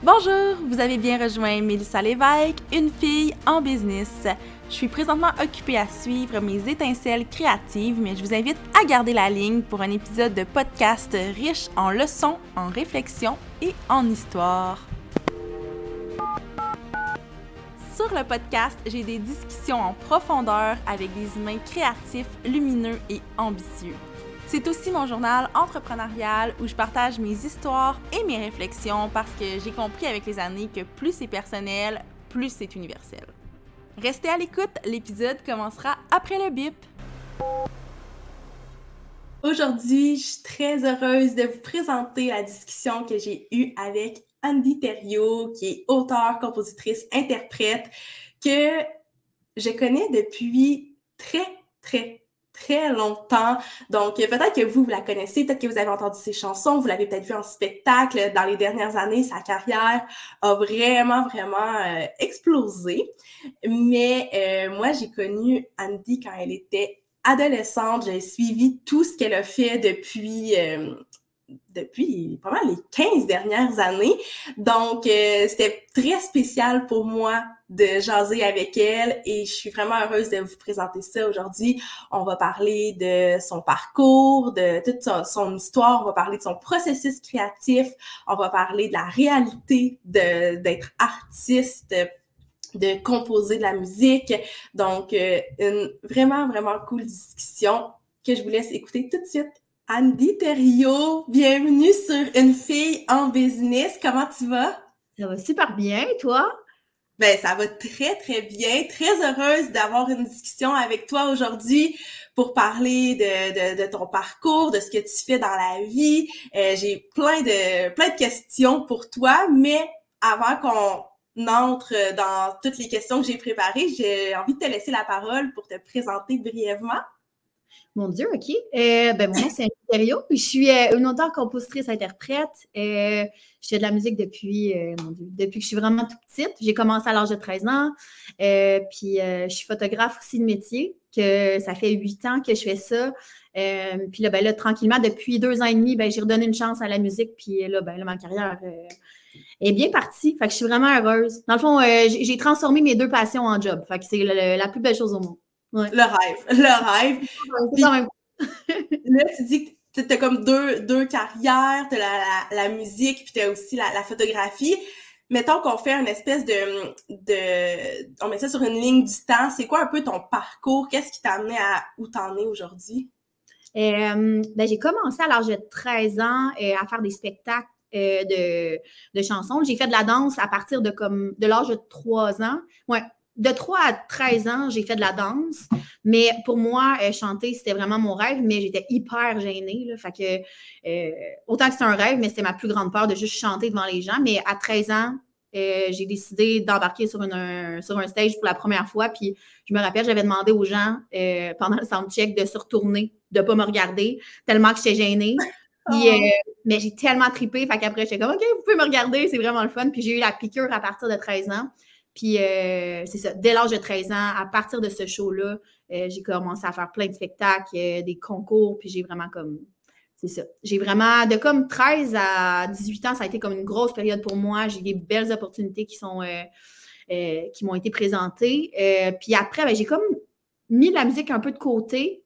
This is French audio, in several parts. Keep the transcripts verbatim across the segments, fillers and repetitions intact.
Bonjour, vous avez bien rejoint Mélissa Lévesque, une fille en business. Je suis présentement occupée à suivre mes étincelles créatives, mais je vous invite à garder la ligne pour un épisode de podcast riche en leçons, en réflexions et en histoire. Sur le podcast, j'ai des discussions en profondeur avec des humains créatifs, lumineux et ambitieux. C'est aussi mon journal entrepreneurial où je partage mes histoires et mes réflexions parce que j'ai compris avec les années que plus c'est personnel, plus c'est universel. Restez à l'écoute, l'épisode commencera après le bip. Aujourd'hui, je suis très heureuse de vous présenter la discussion que j'ai eue avec Andy Thériault, qui est auteure, compositrice, interprète, que je connais depuis très, très, très longtemps. Donc, peut-être que vous, vous la connaissez, peut-être que vous avez entendu ses chansons, vous l'avez peut-être vu en spectacle dans les dernières années. Sa carrière a vraiment, vraiment euh, explosé. Mais euh, moi, j'ai connu Andy quand elle était adolescente. J'ai suivi tout ce qu'elle a fait depuis... Euh, depuis pas mal les quinze dernières années. Donc, euh, c'était très spécial pour moi de jaser avec elle et je suis vraiment heureuse de vous présenter ça aujourd'hui. On va parler de son parcours, de toute son, son histoire, on va parler de son processus créatif, on va parler de la réalité de, d'être artiste, de composer de la musique. Donc, euh, une vraiment, vraiment cool discussion que je vous laisse écouter tout de suite. Andy Thériault, bienvenue sur Une fille en business. Comment tu vas? Ça va super bien, toi? Ben, ça va très, très bien. Très heureuse d'avoir une discussion avec toi aujourd'hui pour parler de, de, de ton parcours, de ce que tu fais dans la vie. Euh, j'ai plein de, plein de questions pour toi, mais avant qu'on entre dans toutes les questions que j'ai préparées, j'ai envie de te laisser la parole pour te présenter brièvement. Mon Dieu, OK. Euh, ben, mon nom, c'est Andy Thériault. Je suis euh, une auteure, compositrice, interprète. Euh, je fais de la musique depuis, euh, mon Dieu, depuis que je suis vraiment toute petite. J'ai commencé à l'âge de treize ans. Euh, puis, euh, je suis photographe aussi de métier, que ça fait huit ans que je fais ça. Euh, puis là, ben, là, tranquillement, depuis deux ans et demi, ben, j'ai redonné une chance à la musique. Puis là, ben, là, ma carrière euh, est bien partie. Fait que je suis vraiment heureuse. Dans le fond, euh, j'ai, j'ai transformé mes deux passions en job. Fait que c'est le, la plus belle chose au monde. Ouais. Le rêve, le rêve. C'est quand même... Là, tu dis que tu as comme deux, deux carrières, tu as la, la, la musique, puis tu as aussi la, la photographie. Mettons qu'on fait une espèce de, de... On met ça sur une ligne du temps. C'est quoi un peu ton parcours? Qu'est-ce qui t'a amené à où t'en es aujourd'hui? Euh, ben, j'ai commencé à l'âge de treize ans euh, à faire des spectacles euh, de, de chansons. J'ai fait de la danse à partir de comme de l'âge de trois ans. Ouais. De trois à treize ans, j'ai fait de la danse, mais pour moi, euh, chanter, c'était vraiment mon rêve, mais j'étais hyper gênée, là, fait que, euh, autant que c'est un rêve, mais c'était ma plus grande peur de juste chanter devant les gens, mais à treize ans, euh, j'ai décidé d'embarquer sur, une, un, sur un stage pour la première fois, puis je me rappelle, j'avais demandé aux gens, euh, pendant le soundcheck, de se retourner, de ne pas me regarder, tellement que j'étais gênée. Puis, euh, mais j'ai tellement trippé, fait qu'après, j'étais comme, OK, vous pouvez me regarder, c'est vraiment le fun, puis j'ai eu la piqûre à partir de treize ans. Puis, euh, c'est ça, dès l'âge de treize ans, à partir de ce show-là, euh, j'ai commencé à faire plein de spectacles, euh, des concours, puis j'ai vraiment comme, c'est ça. J'ai vraiment, de comme treize à dix-huit ans, ça a été comme une grosse période pour moi. J'ai des belles opportunités qui sont, euh, euh, qui m'ont été présentées. Euh, puis après, ben, j'ai comme mis la musique un peu de côté.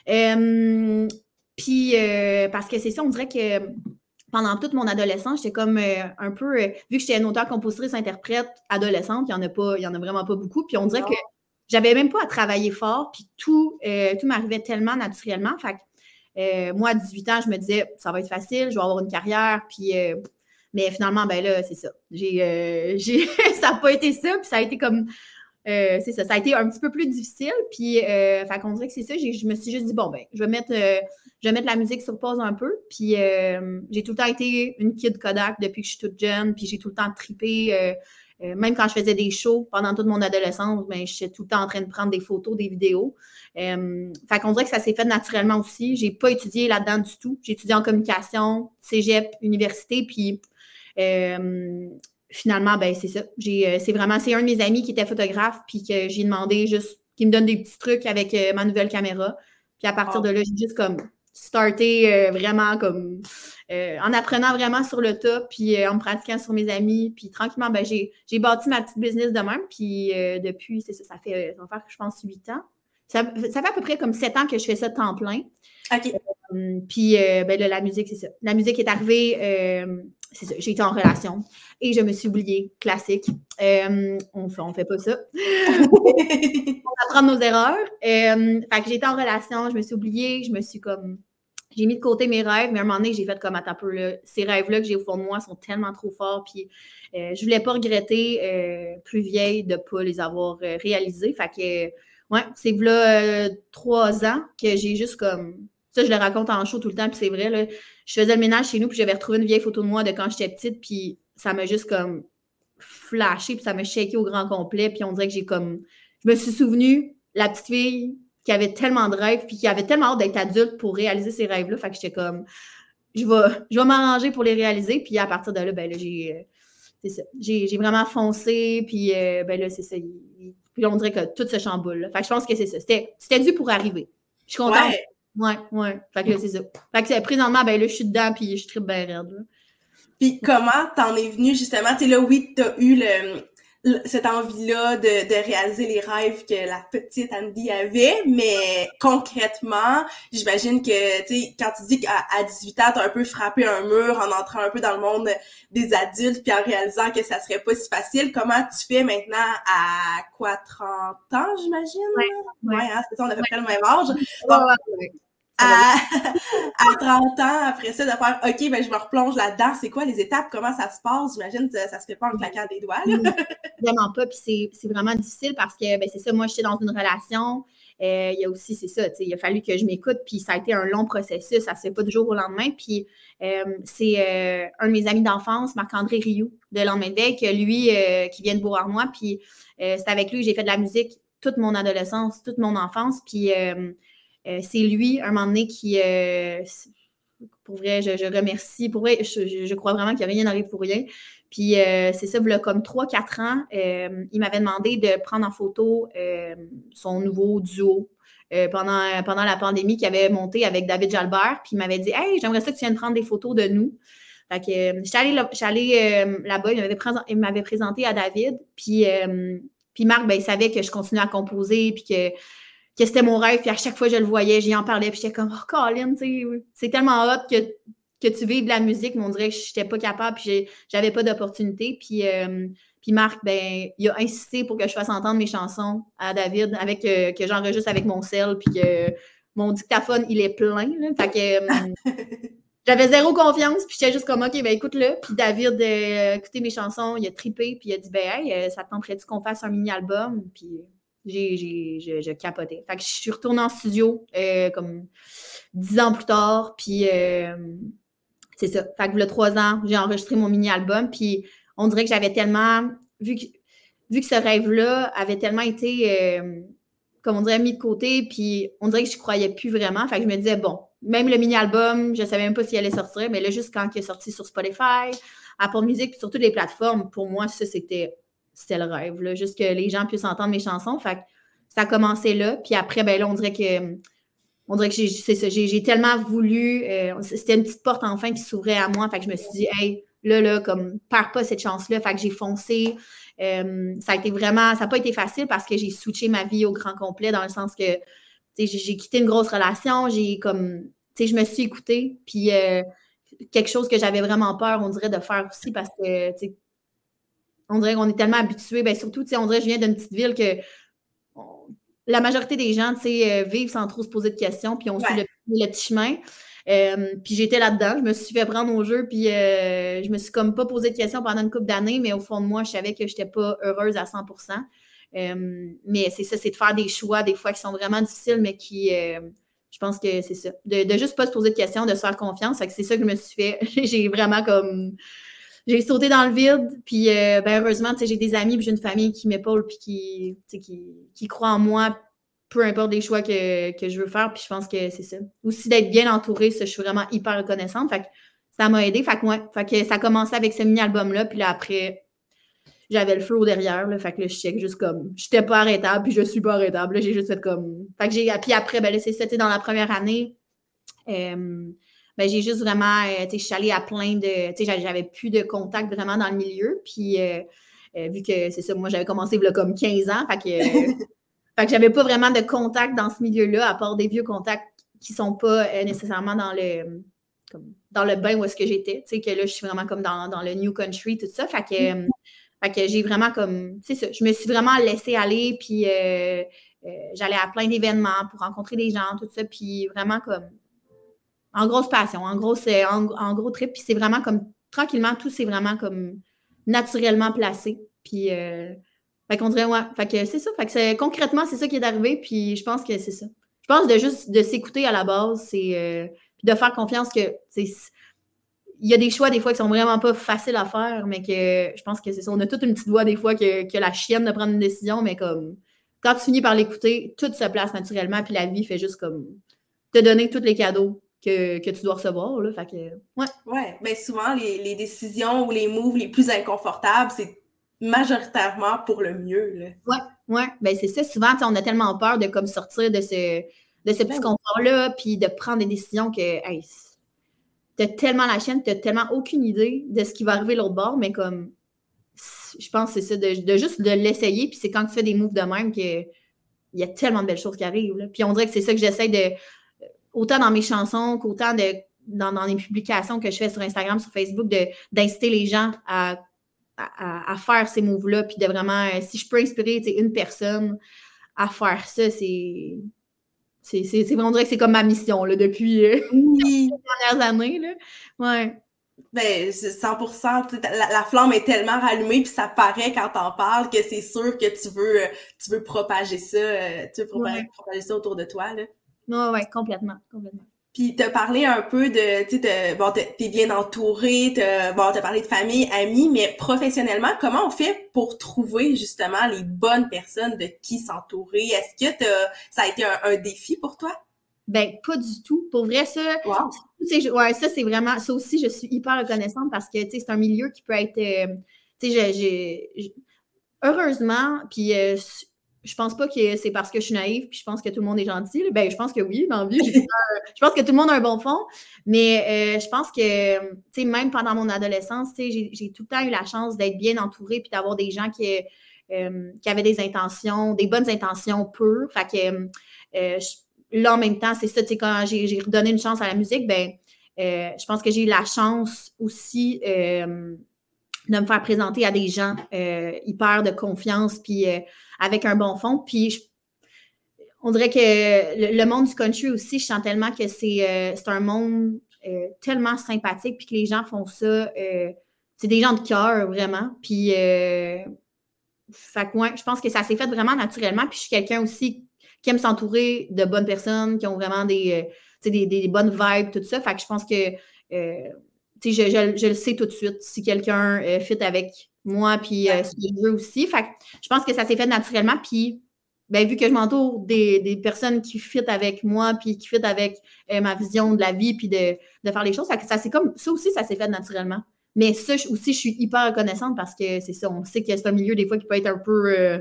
Euh, puis, euh, parce que c'est ça, on dirait que pendant toute mon adolescence, j'étais comme euh, un peu, euh, vu que j'étais une auteure, compositrice, interprète adolescente, il n'y en a pas, il y en a vraiment pas beaucoup. Puis on dirait non. que j'avais même pas à travailler fort, puis tout, euh, tout m'arrivait tellement naturellement. Fait que euh, moi, à dix-huit ans, je me disais, ça va être facile, je vais avoir une carrière, puis euh, mais finalement, ben là, c'est ça. J'ai, euh, j'ai ça n'a pas été ça, puis ça a été comme, euh, c'est ça, ça a été un petit peu plus difficile, puis euh, fait qu'on dirait que c'est ça, j'ai, je me suis juste dit, bon, ben, je vais mettre, euh, je vais mettre la musique sur pause un peu, puis euh, j'ai tout le temps été une kid Kodak depuis que je suis toute jeune, puis j'ai tout le temps trippé, euh, euh, même quand je faisais des shows pendant toute mon adolescence, ben, j'étais tout le temps en train de prendre des photos, des vidéos, euh, fait qu'on dirait que ça s'est fait naturellement aussi, j'ai pas étudié là-dedans du tout, j'ai étudié en communication, cégep, université, puis euh, finalement, ben c'est ça. J'ai, euh, c'est vraiment, c'est un de mes amis qui était photographe, puis que j'ai demandé juste qu'il me donne des petits trucs avec euh, ma nouvelle caméra. Puis à partir oh. de là, j'ai juste comme, starté euh, vraiment comme euh, en apprenant vraiment sur le tas, puis euh, en me pratiquant sur mes amis, puis tranquillement, ben, j'ai, j'ai bâti ma petite business de même, puis euh, depuis, c'est ça, ça fait, ça va faire, je pense, huit ans. Ça, ça fait à peu près comme sept ans que je fais ça de temps plein. OK. Euh, puis euh, ben là, la musique, c'est ça. La musique est arrivée, euh, c'est ça, j'ai été en relation et je me suis oubliée, classique. Euh, on fait, on fait pas ça. On apprend nos erreurs. Euh, fait que j'ai été en relation, je me suis oubliée, je me suis comme... J'ai mis de côté mes rêves, mais à un moment donné, j'ai fait comme attends un peu, là, ces rêves-là que j'ai au fond de moi sont tellement trop forts, puis euh, je voulais pas regretter, euh, plus vieille, de pas les avoir euh, réalisés. Fait que, ouais, c'est là euh, trois ans que j'ai juste comme... Ça, je le raconte en show tout le temps, puis c'est vrai, là, je faisais le ménage chez nous, puis j'avais retrouvé une vieille photo de moi de quand j'étais petite, puis ça m'a juste comme flashé, puis ça m'a shaké au grand complet, puis on dirait que j'ai comme... Je me suis souvenue, la petite fille qui avait tellement de rêves, puis qui avait tellement hâte d'être adulte pour réaliser ces rêves-là. Fait que j'étais comme, je vais, je vais m'arranger pour les réaliser. Puis à partir de là, ben là, j'ai, euh, c'est ça, j'ai, j'ai vraiment foncé, puis euh, ben là, c'est ça. Il, puis là, on dirait que tout se chamboule. Là. Fait que je pense que c'est ça. C'était, c'était dû pour arriver. Je suis contente. Ouais. Ouais, ouais. Fait que là, c'est ça. Fait que présentement, ben là, je suis dedans, puis je tripe bien raide. Là. Puis comment t'en es venue, justement? Tu sais, là, oui, t'as eu le... cette envie-là de, de réaliser les rêves que la petite Andy avait, mais concrètement, j'imagine que, tu sais, quand tu dis qu'à à dix-huit ans, t'as un peu frappé un mur en entrant un peu dans le monde des adultes puis en réalisant que ça serait pas si facile, comment tu fais maintenant à quoi, trente ans, j'imagine? Ouais, ouais. Ouais, hein, c'est ça, on a à peu près le même âge. Donc, ouais, ouais. À, à trente ans, après ça, de faire « OK, ben je me replonge là-dedans. » C'est quoi les étapes? Comment ça se passe? J'imagine que ça se fait pas en claquant des doigts. Là. Vraiment pas. Puis c'est, c'est vraiment difficile parce que, ben c'est ça, moi, j'étais dans une relation. Euh, il y a aussi, c'est ça, tu sais, il a fallu que je m'écoute. Puis ça a été un long processus. Ça se fait pas du jour au lendemain. Puis euh, c'est euh, un de mes amis d'enfance, Marc-André Rioux, de Lendemain de veille, que lui, euh, qui vient de Beauharnois. Puis euh, c'est avec lui que j'ai fait de la musique toute mon adolescence, toute mon enfance. Puis euh, euh, c'est lui, un moment donné, qui... Euh, pour vrai, je, je remercie. Pour vrai, je, je crois vraiment qu'il n'y a rien n'arrive pour rien. Puis euh, c'est ça, il y a comme trois quatre ans, euh, il m'avait demandé de prendre en photo euh, son nouveau duo euh, pendant, pendant la pandémie qu'il avait monté avec David Jalbert. Puis il m'avait dit « Hey, j'aimerais ça que tu viennes prendre des photos de nous. » Fait que euh, j'étais allée, là, allée euh, là-bas, il m'avait, présent, il m'avait présenté à David. Puis, euh, puis Marc, ben, il savait que je continuais à composer, puis que que c'était mon rêve, puis à chaque fois que je le voyais, j'y en parlais, puis j'étais comme « Oh, Colin, tu sais, c'est tellement hot que, que tu vives de la musique, mais on dirait que je n'étais pas capable, puis j'avais pas d'opportunité. » Puis, euh, puis Marc, ben, il a insisté pour que je fasse entendre mes chansons à David, avec euh, que j'enregistre avec mon cell, puis que mon dictaphone, il est plein. Là. Fait que euh, j'avais zéro confiance, puis j'étais juste comme « OK, ben écoute-le. » Puis David a euh, écouté mes chansons, il a trippé, puis il a dit « Ben, hey, ça te tenterait-tu qu'on fasse un mini-album? » Puis J'ai, j'ai, je, je capotais. Fait que je suis retournée en studio euh, comme dix ans plus tard, puis euh, c'est ça. Fait que, il y a trois ans, j'ai enregistré mon mini-album, puis on dirait que j'avais tellement... Vu que, vu que ce rêve-là avait tellement été, euh, comme on dirait, mis de côté, puis on dirait que je ne croyais plus vraiment. Fait que je me disais, bon, même le mini-album, je ne savais même pas s'il allait sortir, mais là, juste quand il est sorti sur Spotify, Apple Music, puis sur toutes les plateformes, pour moi, ça, c'était... C'était le rêve, là, juste que les gens puissent entendre mes chansons. Fait que ça a commencé là. Puis après, ben là, on dirait que, on dirait que j'ai, c'est ça, j'ai, j'ai tellement voulu. Euh, c'était une petite porte enfin qui s'ouvrait à moi. Fait que je me suis dit, hey, là, là, comme, perds pas cette chance-là. Fait que j'ai foncé. Euh, ça a été vraiment, ça n'a pas été facile parce que j'ai switché ma vie au grand complet dans le sens que, tu sais, j'ai, j'ai quitté une grosse relation. J'ai comme, tu sais, je me suis écoutée. Puis euh, quelque chose que j'avais vraiment peur, on dirait, de faire aussi parce que, tu sais, on dirait qu'on est tellement habitués, bien surtout, tu sais, on dirait que je viens d'une petite ville que on, la majorité des gens, tu sais, euh, vivent sans trop se poser de questions, puis on ouais. suit le, le petit chemin. Euh, puis j'étais là-dedans, je me suis fait prendre au jeu, puis euh, je me suis comme pas posé de questions pendant une couple d'années, mais au fond de moi, je savais que je n'étais pas heureuse à cent pour cent. Euh, mais c'est ça, c'est de faire des choix, des fois, qui sont vraiment difficiles, mais qui... Euh, je pense que c'est ça. De, de juste pas se poser de questions, de se faire confiance. Fait que c'est ça que je me suis fait. J'ai vraiment comme... J'ai sauté dans le vide, puis euh, ben heureusement, tu sais, j'ai des amis, puis j'ai une famille qui m'épaule, puis qui, tu sais, qui, qui croit en moi, peu importe les choix que, que je veux faire, puis je pense que c'est ça. Aussi d'être bien entourée, ça, je suis vraiment hyper reconnaissante, fait que ça m'a aidée, fait que ouais, fait que ça a commencé avec ce mini-album-là, puis là, après, j'avais le flow derrière, là, fait que là, je check juste comme, j'étais pas arrêtable, puis je suis pas arrêtable, là, j'ai juste fait comme, fait que j'ai, puis après, ben là, c'est ça, tu sais, dans la première année, Euh, ben, j'ai juste vraiment, euh, tu sais, je suis allée à plein de, tu sais, j'avais plus de contact vraiment dans le milieu, puis euh, euh, vu que c'est ça, moi, j'avais commencé là, comme quinze ans, fait que, euh, fait que j'avais pas vraiment de contact dans ce milieu-là, à part des vieux contacts qui sont pas euh, nécessairement dans le, comme, dans le bain où est-ce que j'étais, tu sais, que là, je suis vraiment comme dans, dans le new country, tout ça, fait que, euh, fait que j'ai vraiment comme, c'est ça, je me suis vraiment laissée aller, puis euh, euh, j'allais à plein d'événements pour rencontrer des gens, tout ça, puis vraiment comme, en grosse passion, en gros, c'est en, en gros trip, puis c'est vraiment comme, tranquillement, tout c'est vraiment comme naturellement placé, puis euh, fait qu'on dirait, ouais, fait que c'est ça, fait que c'est, concrètement, c'est ça qui est arrivé, puis je pense que c'est ça. Je pense de juste, de s'écouter à la base, c'est, euh, puis de faire confiance que, c'est, il y a des choix des fois qui sont vraiment pas faciles à faire, mais que je pense que c'est ça, on a toute une petite voix des fois que, que la chienne de prendre une décision, mais comme, quand tu finis par l'écouter, tout se place naturellement, puis la vie fait juste comme, te donner tous les cadeaux Que, que tu dois recevoir, là, fait que, ouais. Ouais, bien souvent, les, les décisions ou les moves les plus inconfortables, c'est majoritairement pour le mieux, là. Ouais, ouais, ben c'est ça, souvent, on a tellement peur de comme sortir de ce, de ce petit confort-là, puis de prendre des décisions que, hey, t'as tellement la chienne, t'as tellement aucune idée de ce qui va arriver l'autre bord, mais comme, je pense que c'est ça, de, de juste de l'essayer, puis c'est quand tu fais des moves de même que il y a tellement de belles choses qui arrivent, là. Puis on dirait que c'est ça que j'essaie de, autant dans mes chansons qu'autant de, dans, dans les publications que je fais sur Instagram, sur Facebook, de, d'inciter les gens à, à, à faire ces moves-là, puis de vraiment, si je peux inspirer une personne à faire ça, c'est, c'est, c'est, c'est on dirait que c'est comme ma mission là, depuis euh, oui. les dernières années. Là. Ouais. Ben, cent pour cent, la, la flamme est tellement rallumée, puis ça paraît quand t'en parles que c'est sûr que tu veux, tu veux propager ça, tu veux propager, ouais. propager ça autour de toi, là. Oui, oui, complètement, complètement. Puis t'as parlé un peu de, tu sais, bon, t'es bien entouré, t'as, bon, t'as parlé de famille, amis, mais professionnellement, comment on fait pour trouver justement les bonnes personnes de qui s'entourer? Est-ce que t'as, ça a été un, un défi pour toi? Ben, pas du tout. Pour vrai, ça, wow. ouais, ça, c'est vraiment, ça aussi, je suis hyper reconnaissante parce que, tu sais, c'est un milieu qui peut être, euh, tu sais, j'ai, j'ai, heureusement, puis euh, je pense pas que c'est parce que je suis naïve, puis je pense que tout le monde est gentil. Ben, je pense que oui, dans la vie, j'ai je pense que tout le monde a un bon fond, mais euh, je pense que, tu sais, même pendant mon adolescence, tu sais, j'ai, j'ai tout le temps eu la chance d'être bien entourée, puis d'avoir des gens qui, euh, qui avaient des intentions, des bonnes intentions pures. Fait que, euh, je, là, en même temps, c'est ça, tu sais, quand j'ai, j'ai redonné une chance à la musique, ben, euh, je pense que j'ai eu la chance aussi euh, de me faire présenter à des gens euh, hyper de confiance, puis euh, avec un bon fond. Puis, je, on dirait que le, le monde du country aussi, je sens tellement que c'est, euh, c'est un monde euh, tellement sympathique, puis que les gens font ça. Euh, c'est des gens de cœur, vraiment. Puis, euh, fait que, ouais, je pense que ça s'est fait vraiment naturellement. Puis, je suis quelqu'un aussi qui aime s'entourer de bonnes personnes, qui ont vraiment des, euh, des, des bonnes vibes, tout ça. Fait que je pense que euh, je, je, je le sais tout de suite si quelqu'un euh, fit avec moi, puis euh, ce que je veux aussi. Fait que je pense que ça s'est fait naturellement. Puis, ben, vu que je m'entoure des, des personnes qui fit avec moi, puis qui fit avec euh, ma vision de la vie, puis de, de faire les choses, fait que ça, c'est comme, ça aussi, ça s'est fait naturellement. Mais ça aussi, je suis hyper reconnaissante parce que c'est ça, on sait que c'est un milieu des fois qui peut être un peu... Euh,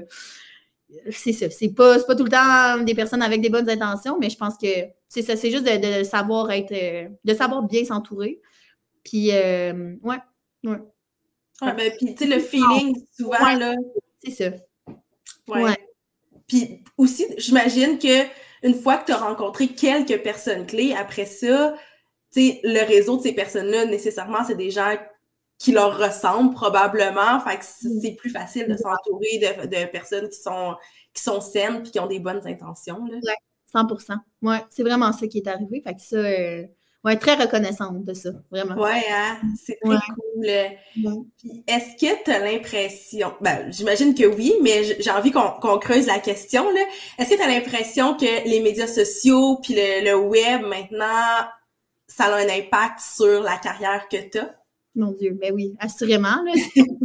c'est ça, c'est pas, c'est pas tout le temps des personnes avec des bonnes intentions, mais je pense que c'est ça, c'est juste de, de savoir être, de savoir bien s'entourer. Puis, euh, ouais, ouais. Ouais, ben, puis, tu sais, le feeling, souvent, ouais, là... C'est ça. Ouais. ouais. Puis aussi, j'imagine que une fois que tu as rencontré quelques personnes clés, après ça, tu sais, le réseau de ces personnes-là, nécessairement, c'est des gens qui leur ressemblent probablement. Fait que c'est plus facile de s'entourer de, de personnes qui sont, qui sont saines puis qui ont des bonnes intentions. Là. Ouais, cent pour cent. Ouais, c'est vraiment ça qui est arrivé. Fait que ça, euh, ouais, très reconnaissante de ça, vraiment. Ouais, hein? C'est très ouais. cool. Ouais. Puis est-ce que tu as l'impression, ben, j'imagine que oui, mais j'ai envie qu'on, qu'on creuse la question, là. Est-ce que tu as l'impression que les médias sociaux puis le, le web, maintenant, ça a un impact sur la carrière que tu as? Mon Dieu, ben oui, assurément. Là.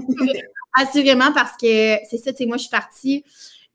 assurément, parce que c'est ça, tu sais, moi, je suis partie,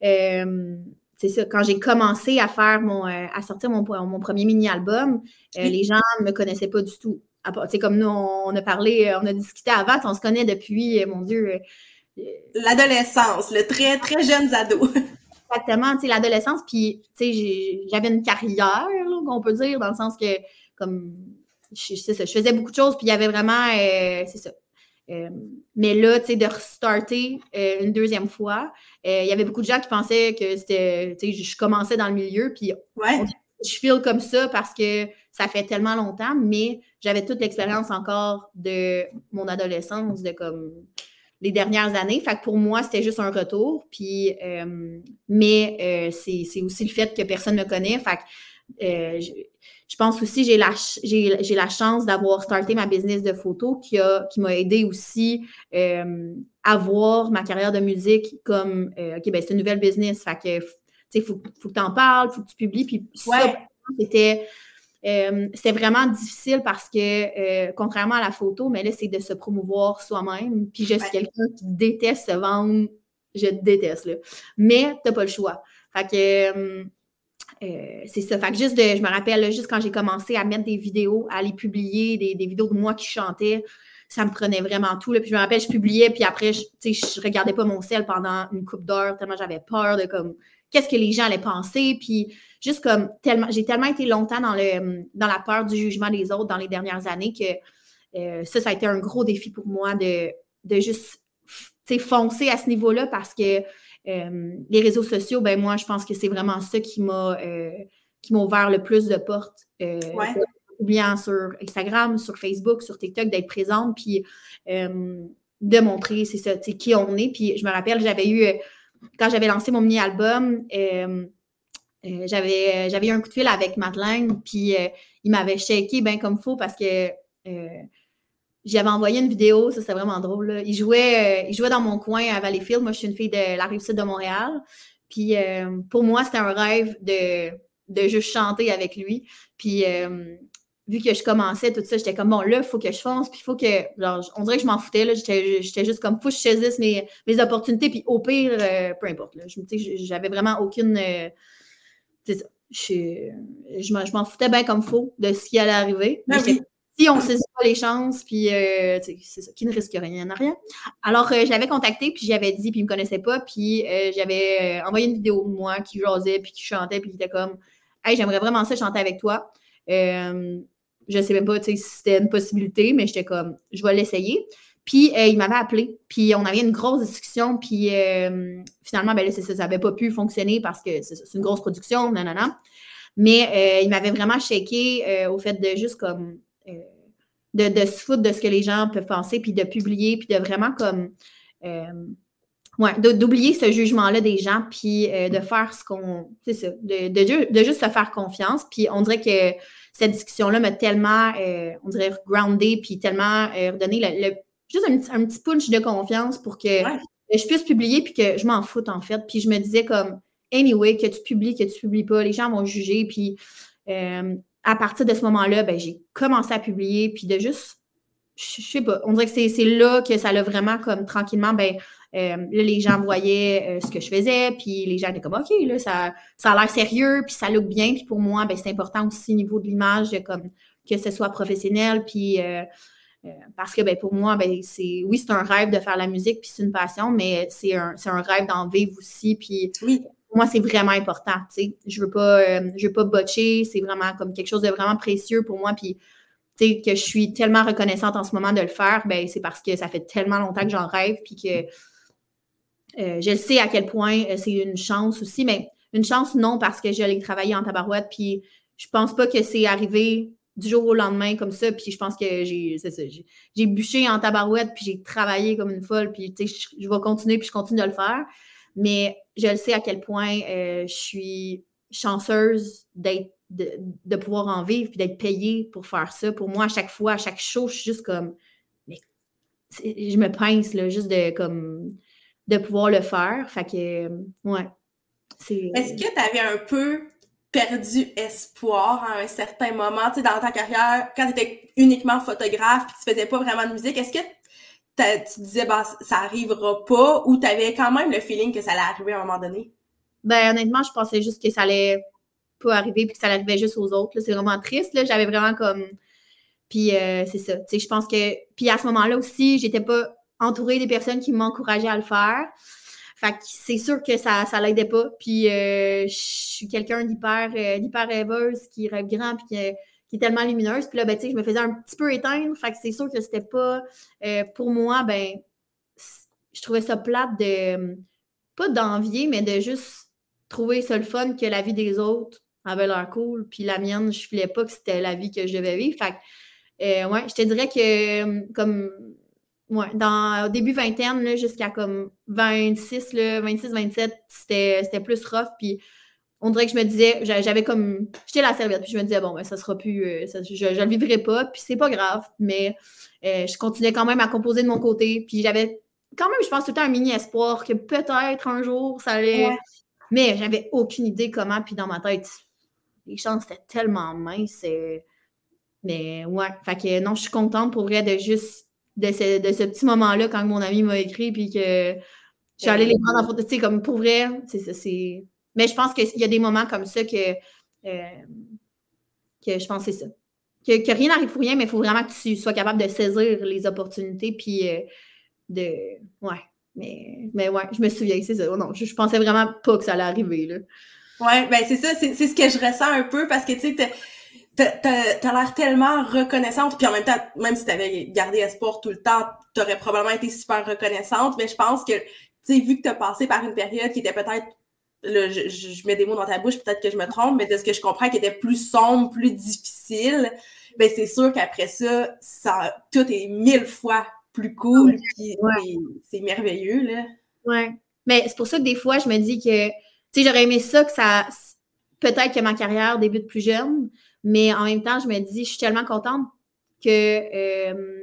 euh, c'est ça, quand j'ai commencé à faire mon, euh, à sortir mon, mon premier mini-album, euh, oui. les gens ne me connaissaient pas du tout. Tu sais, comme nous, on a parlé, on a discuté avant, on se connaît depuis, mon Dieu. Euh, L'adolescence, le très, très jeune ado. Exactement, tu sais, l'adolescence, puis, tu sais, j'avais une carrière, là, on peut dire, dans le sens que comme, je, c'est ça, je faisais beaucoup de choses, puis il y avait vraiment, euh, c'est ça. Euh, mais là, tu sais, de restarter euh, une deuxième fois, euh, il y avait beaucoup de gens qui pensaient que c'était, tu sais, je, je commençais dans le milieu, puis ouais. on, je feel comme ça parce que ça fait tellement longtemps, mais j'avais toute l'expérience encore de mon adolescence, de comme les dernières années. Fait que pour moi, c'était juste un retour. Puis, euh, mais euh, c'est, c'est aussi le fait que personne ne me connaît. Fait que euh, je, je pense aussi j'ai la j'ai, j'ai la chance d'avoir starté ma business de photo qui a qui m'a aidé aussi euh, à voir ma carrière de musique comme euh, OK, ben c'est une nouvelle business. Fait que tu sais, il faut, faut que tu en parles, il faut que tu publies. Puis ouais. ça, c'était Euh, c'était vraiment difficile parce que, euh, contrairement à la photo, mais là, c'est de se promouvoir soi-même. Puis je suis ouais. quelqu'un qui déteste se vendre. Je déteste, là. Mais t'as pas le choix. Fait que euh, euh, c'est ça. Fait que juste de, je me rappelle, là, juste quand j'ai commencé à mettre des vidéos, à les publier, des, des vidéos de moi qui chantais, ça me prenait vraiment tout. Là. Puis je me rappelle, je publiais, puis après, je, je regardais pas mon cell pendant une couple d'heures, tellement j'avais peur de comme qu'est-ce que les gens allaient penser. Puis juste comme tellement, j'ai tellement été longtemps dans, le, dans la peur du jugement des autres dans les dernières années que euh, ça, ça a été un gros défi pour moi de, de juste foncer à ce niveau-là parce que euh, les réseaux sociaux, ben moi, je pense que c'est vraiment ça qui m'a, euh, qui m'a ouvert le plus de portes. Euh, ouais. Bien sur Instagram, sur Facebook, sur TikTok, d'être présente, puis euh, de montrer, c'est ça, tu sais, qui on est. Puis je me rappelle, j'avais eu, quand j'avais lancé mon mini-album, euh, euh, j'avais, j'avais eu un coup de fil avec Madeleine, puis euh, il m'avait shaké bien comme il faut parce que euh, j'avais envoyé une vidéo, ça c'était vraiment drôle. Là. Il jouait, euh, il jouait dans mon coin à Valleyfield. Moi, je suis une fille de la Rive-Sud de Montréal. Puis euh, pour moi, c'était un rêve de, de juste chanter avec lui. Puis euh, vu que je commençais tout ça, j'étais comme bon, là, il faut que je fonce, puis il faut que. Genre, on dirait que je m'en foutais. Là. J'étais, j'étais juste comme faut que je saisisse mes, mes opportunités, puis au pire, euh, peu importe. Là. Je, j'avais vraiment aucune. Euh, c'est ça. Je, je, m'en, je m'en foutais bien comme faux de ce qui allait arriver. Ben oui. Si on ne saisit pas les chances, puis euh, c'est ça, qui ne risque rien n'a rien. Alors, euh, je l'avais contacté, puis j'avais dit, puis il ne me connaissait pas, puis euh, j'avais euh, envoyé une vidéo de moi qui jasait, puis qui chantait, puis qui était comme « Hey, j'aimerais vraiment ça chanter avec toi. Euh, » Je ne sais même pas si c'était une possibilité, mais j'étais comme « Je vais l'essayer. » Puis, euh, il m'avait appelé, puis on avait une grosse discussion, puis euh, finalement, ben là, c'est ça, ça n'avait pas pu fonctionner parce que c'est, c'est une grosse production, nanana. Mais euh, il m'avait vraiment shaké euh, au fait de juste comme... Euh, de, de se foutre de ce que les gens peuvent penser, puis de publier, puis de vraiment comme... Euh, ouais, de, d'oublier ce jugement-là des gens, puis euh, de faire ce qu'on... C'est ça, de, de, de juste se faire confiance. Puis on dirait que cette discussion-là m'a tellement, euh, on dirait, groundé, puis tellement euh, redonné le, le, juste un petit, un petit punch de confiance pour que ouais. je puisse publier, puis que je m'en foute, en fait. Puis je me disais comme, anyway, que tu publies, que tu publies pas, les gens vont juger, puis... Euh, à partir de ce moment-là, ben, j'ai commencé à publier, puis de juste, je, je sais pas, on dirait que c'est, c'est là que ça l'a vraiment comme tranquillement, ben, euh, là, les gens voyaient euh, ce que je faisais, puis les gens étaient comme, OK, là, ça, ça a l'air sérieux, puis ça look bien, puis pour moi, ben, c'est important aussi au niveau de l'image, de, comme, que ce soit professionnel, puis euh, euh, parce que, ben, pour moi, ben, c'est, oui, c'est un rêve de faire la musique, puis c'est une passion, mais c'est un, c'est un rêve d'en vivre aussi, puis oui. Pour moi, c'est vraiment important, tu sais. Je veux pas, euh, je veux pas botcher, c'est vraiment comme quelque chose de vraiment précieux pour moi, puis tu sais, que je suis tellement reconnaissante en ce moment de le faire, ben c'est parce que ça fait tellement longtemps que j'en rêve, puis que euh, je sais à quel point euh, c'est une chance aussi, mais une chance non, parce que j'allais travailler en tabarouette, puis je pense pas que c'est arrivé du jour au lendemain comme ça, puis je pense que j'ai, c'est ça, j'ai, j'ai bûché en tabarouette, puis j'ai travaillé comme une folle, puis tu sais, je, je vais continuer, puis je continue de le faire. Mais je le sais à quel point euh, je suis chanceuse d'être, de, de pouvoir en vivre puis d'être payée pour faire ça. Pour moi, à chaque fois, à chaque show, je suis juste comme... Mais, je me pince, là, juste de, comme, de pouvoir le faire. Fait que, ouais. C'est... Est-ce que tu avais un peu perdu espoir à un certain moment, tu sais, dans ta carrière, quand tu étais uniquement photographe puis tu faisais pas vraiment de musique? Est-ce que tu disais, bah, ça arrivera pas, ou tu avais quand même le feeling que ça allait arriver à un moment donné? Ben, honnêtement, je pensais juste que ça allait pas arriver puis que ça arrivait juste aux autres. Là. C'est vraiment triste. Là. J'avais vraiment comme... Puis euh, c'est ça. Tu sais, je pense que... Puis à ce moment-là aussi, j'étais pas entourée des personnes qui m'encourageaient à le faire. Fait que c'est sûr que ça, ça l'aidait pas. Puis euh, je suis quelqu'un d'hyper, euh, d'hyper rêveuse, qui rêve grand, puis qui, qui est tellement lumineuse. Puis là, ben, tu sais, je me faisais un petit peu éteindre. Fait que c'est sûr que c'était pas, euh, pour moi, ben, je trouvais ça plate de, pas d'envier, mais de juste trouver ça le fun que la vie des autres avait l'air cool. Puis la mienne, je filais pas que c'était la vie que je devais vivre. Fait que, euh, ouais, je te dirais que, comme, ouais, dans, au début vingtaine, là, jusqu'à comme vingt-six, là, vingt-six, vingt-sept, c'était, c'était plus rough. Puis on dirait que je me disais, j'avais comme, j'étais la serviette, puis je me disais, bon, ben, ça sera plus, euh, ça, je, je le vivrai pas, puis c'est pas grave, mais euh, je continuais quand même à composer de mon côté, puis j'avais quand même, je pense, tout le temps un mini espoir que peut-être un jour, ça allait, ouais. Mais j'avais aucune idée comment, puis dans ma tête, les chances étaient tellement minces, euh, mais ouais, fait que non, je suis contente pour vrai de juste, de ce, de ce petit moment-là, quand mon ami m'a écrit, puis que je suis allée les prendre en photo, tu sais, comme pour vrai, c'est ça, c'est... Mais je pense qu'il y a des moments comme ça que, euh, que je pense que c'est ça. Que, que rien n'arrive pour rien, mais il faut vraiment que tu sois capable de saisir les opportunités, puis euh, de... Ouais, mais, mais ouais, je me souviens, c'est ça. Non, je, je pensais vraiment pas que ça allait arriver, là. Ouais, ben c'est ça, c'est, c'est ce que je ressens un peu, parce que, tu sais, t'as, t'as, t'as, t'as l'air tellement reconnaissante, puis en même temps, même si t'avais gardé espoir tout le temps, t'aurais probablement été super reconnaissante, mais je pense que, tu sais, vu que t'as passé par une période qui était peut-être... Là, je, je mets des mots dans ta bouche, peut-être que je me trompe, mais de ce que je comprends qui était plus sombre, plus difficile, ben c'est sûr qu'après ça, ça tout est mille fois plus cool, ouais. Puis ouais. c'est, c'est merveilleux, là. Ouais. Mais c'est pour ça que des fois, je me dis que, tu sais, j'aurais aimé ça, que ça, peut-être que ma carrière débute plus jeune, mais en même temps, je me dis, je suis tellement contente que, euh,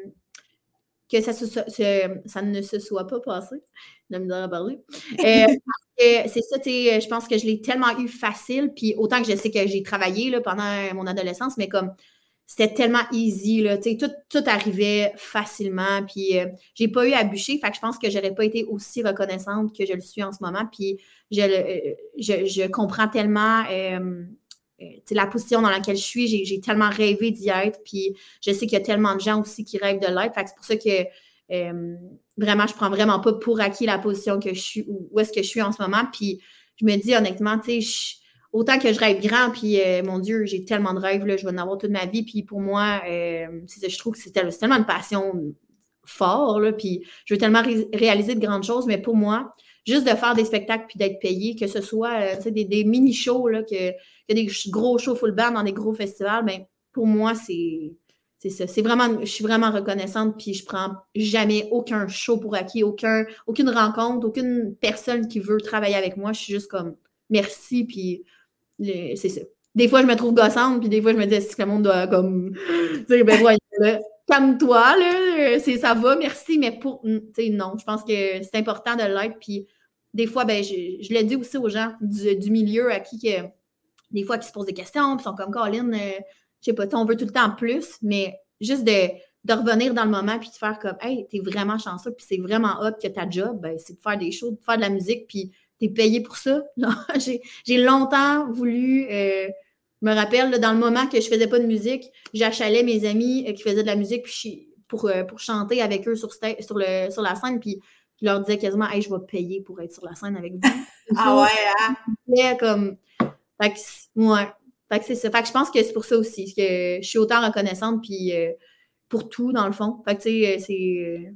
que ça, se, se, ça ne se soit pas passé. De me dire à parler. Euh, parce que c'est ça, tu sais, je pense que je l'ai tellement eu facile, puis autant que je sais que j'ai travaillé là, pendant mon adolescence, mais comme c'était tellement easy, là, tu sais, tout, tout arrivait facilement, puis euh, j'ai pas eu à bûcher, fait que je pense que j'aurais pas été aussi reconnaissante que je le suis en ce moment, puis je, euh, je, je comprends tellement euh, euh, la position dans laquelle je suis, j'ai, j'ai tellement rêvé d'y être, puis je sais qu'il y a tellement de gens aussi qui rêvent de l'être, fait que c'est pour ça que Euh, vraiment, je prends vraiment pas pour acquis la position que je suis, ou où est-ce que je suis en ce moment. Puis je me dis honnêtement, tu sais, autant que je rêve grand, puis euh, mon Dieu, j'ai tellement de rêves, là, je vais en avoir toute ma vie. Puis pour moi, euh, c'est, je trouve que c'est, tel, c'est tellement une passion forte, là, puis je veux tellement ré- réaliser de grandes choses, mais pour moi, juste de faire des spectacles puis d'être payé, que ce soit euh, des, des mini-shows, là, que, que des gros shows full band dans des gros festivals, mais pour moi, c'est... C'est ça. C'est vraiment, je suis vraiment reconnaissante, puis je prends jamais aucun show pour acquis, aucun, aucune rencontre, aucune personne qui veut travailler avec moi. Je suis juste comme merci, puis le, c'est ça. Des fois, je me trouve gossante, puis des fois, je me dis est-ce que le monde doit comme dire ben voyons là, calme-toi, là, c'est, ça va, merci, mais pour tu sais, non. Je pense que c'est important de l'être, puis des fois, ben je, je le dis aussi aux gens du, du milieu à qui que des fois qui se posent des questions, puis sont comme Caroline, euh, je sais pas, on veut tout le temps plus, mais juste de, de revenir dans le moment puis de faire comme, hey, t'es vraiment chanceux puis c'est vraiment hot que ta job, ben, c'est de faire des shows, de faire de la musique puis t'es payé pour ça. j'ai, j'ai longtemps voulu, euh, je me rappelle, là, dans le moment que je faisais pas de musique, j'achalais mes amis euh, qui faisaient de la musique puis pour, euh, pour chanter avec eux sur, sta- sur, le, sur la scène puis je leur disais quasiment, hey, je vais payer pour être sur la scène avec vous. Ah ouais, hein? Comme, fait que, ouais. Fait que c'est ça. Fait que je pense que c'est pour ça aussi, que je suis autant reconnaissante puis euh, pour tout, dans le fond. Fait que tu sais, c'est...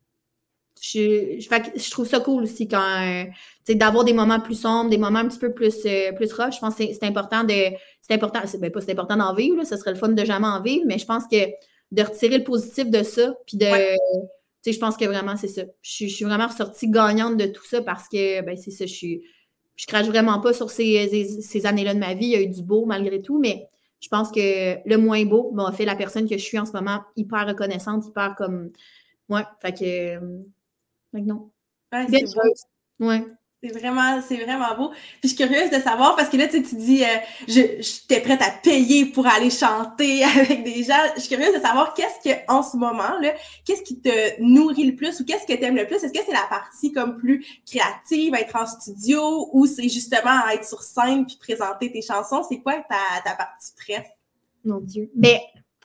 Je, fait que je trouve ça cool aussi quand, euh, tu sais, d'avoir des moments plus sombres, des moments un petit peu plus, euh, plus rough. Je pense que c'est, c'est important de... C'est important, c'est, ben pas c'est important d'en vivre, là, ce serait le fun de jamais en vivre, mais je pense que de retirer le positif de ça, puis de... Ouais. Tu sais, je pense que vraiment, c'est ça. Je, je suis vraiment ressortie gagnante de tout ça parce que, ben c'est ça, je suis... Je crache vraiment pas sur ces, ces, ces années-là de ma vie. Il y a eu du beau malgré tout, mais je pense que le moins beau m'a fait la personne que je suis en ce moment hyper reconnaissante, hyper comme... Ouais, fait que... Fait que non. Ouais, c'est beau. Ouais. C'est vraiment, c'est vraiment beau. Puis je suis curieuse de savoir, parce que là, tu sais, tu dis, euh, je, j'étais prête à payer pour aller chanter avec des gens. Je suis curieuse de savoir qu'est-ce que, en ce moment, là, qu'est-ce qui te nourrit le plus ou qu'est-ce que t'aimes le plus? Est-ce que c'est la partie comme plus créative, être en studio, ou c'est justement être sur scène puis présenter tes chansons? C'est quoi ta, ta partie préf? Mon Dieu. Mais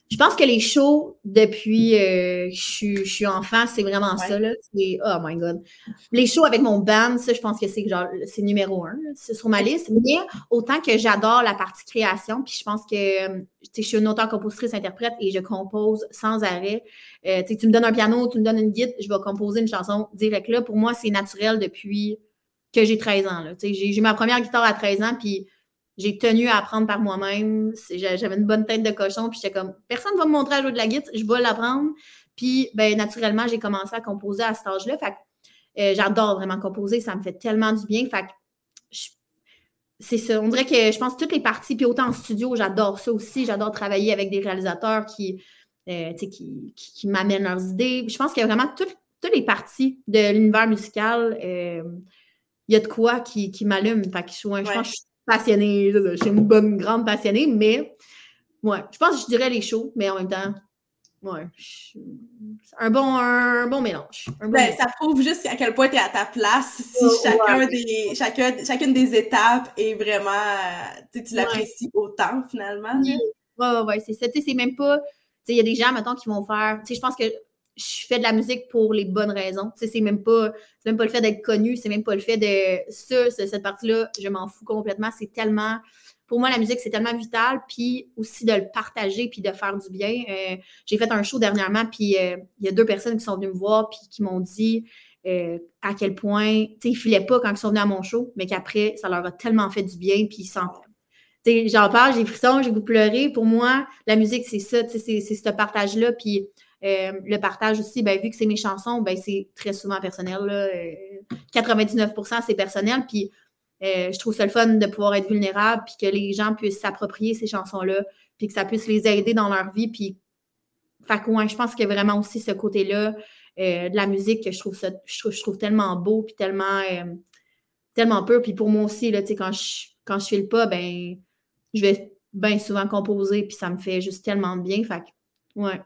Je pense que les shows, depuis euh, je, suis, je suis enfant, c'est vraiment ouais. ça. Là. C'est, oh my God. Les shows avec mon band, ça, je pense que c'est genre c'est numéro un. Là, c'est sur ma liste. Mais autant que j'adore la partie création, puis je pense que je suis une auteure, compositrice, interprète et je compose sans arrêt. Euh, tu me donnes un piano, tu me donnes une guitare, je vais composer une chanson direct là. Pour moi, c'est naturel depuis que j'ai treize ans. Là. J'ai, j'ai ma première guitare à treize ans, puis j'ai tenu à apprendre par moi-même. J'avais une bonne tête de cochon, puis j'étais comme, personne ne va me montrer à jouer de la guitare, je vais l'apprendre. Puis, ben, naturellement, j'ai commencé à composer à cet âge-là. Fait que euh, j'adore vraiment composer, ça me fait tellement du bien. Fait que je, c'est ça. On dirait que je pense que toutes les parties, puis autant en studio, j'adore ça aussi. J'adore travailler avec des réalisateurs qui, euh, qui, qui, qui m'amènent leurs idées. Je pense qu'il y a vraiment toutes, toutes les parties de l'univers musical. Euh, il y a de quoi qui, qui m'allume. Fait que je, ouais, je pense que je suis passionnée. Je suis une bonne grande passionnée, mais ouais, je pense que je dirais les shows, mais en même temps, ouais, je, un, bon, un bon mélange. Un bon ben, mélange. Ça prouve juste à quel point tu es à ta place. Si oh, chacun ouais. des, chacun, chacune des étapes est vraiment, tu l'apprécies ouais. autant finalement. Oui, ouais, ouais, c'est ça. C'est même pas, il y a des gens, mettons, qui vont faire, je pense que je fais de la musique pour les bonnes raisons. C'est même pas, c'est même pas le fait d'être connu, c'est même pas le fait de ça, cette partie-là, je m'en fous complètement. C'est tellement, pour moi, la musique, c'est tellement vital, puis aussi de le partager, puis de faire du bien. Euh, j'ai fait un show dernièrement, puis il euh, y a deux personnes qui sont venues me voir, puis qui m'ont dit euh, à quel point, tu sais, ils filaient pas quand ils sont venus à mon show, mais qu'après, ça leur a tellement fait du bien, puis ils sentent. J'en parle, j'ai frissons, j'ai goût de pleurer. Pour moi, la musique, c'est ça, c'est, c'est ce partage-là, puis Euh, le partage aussi, ben, vu que c'est mes chansons, ben, c'est très souvent personnel. Là. Euh, quatre-vingt-dix-neuf pour cent c'est personnel. Puis euh, je trouve ça le fun de pouvoir être vulnérable, puis que les gens puissent s'approprier ces chansons-là, puis que ça puisse les aider dans leur vie. Puis, fait que, ouais, je pense qu'il y a vraiment aussi ce côté-là euh, de la musique que je trouve, ça, je trouve, je trouve tellement beau, puis tellement, euh, tellement pur. Puis pour moi aussi, là, quand je quand je file pas, ben, je vais bien souvent composer, puis ça me fait juste tellement de bien. Fait que, ouais.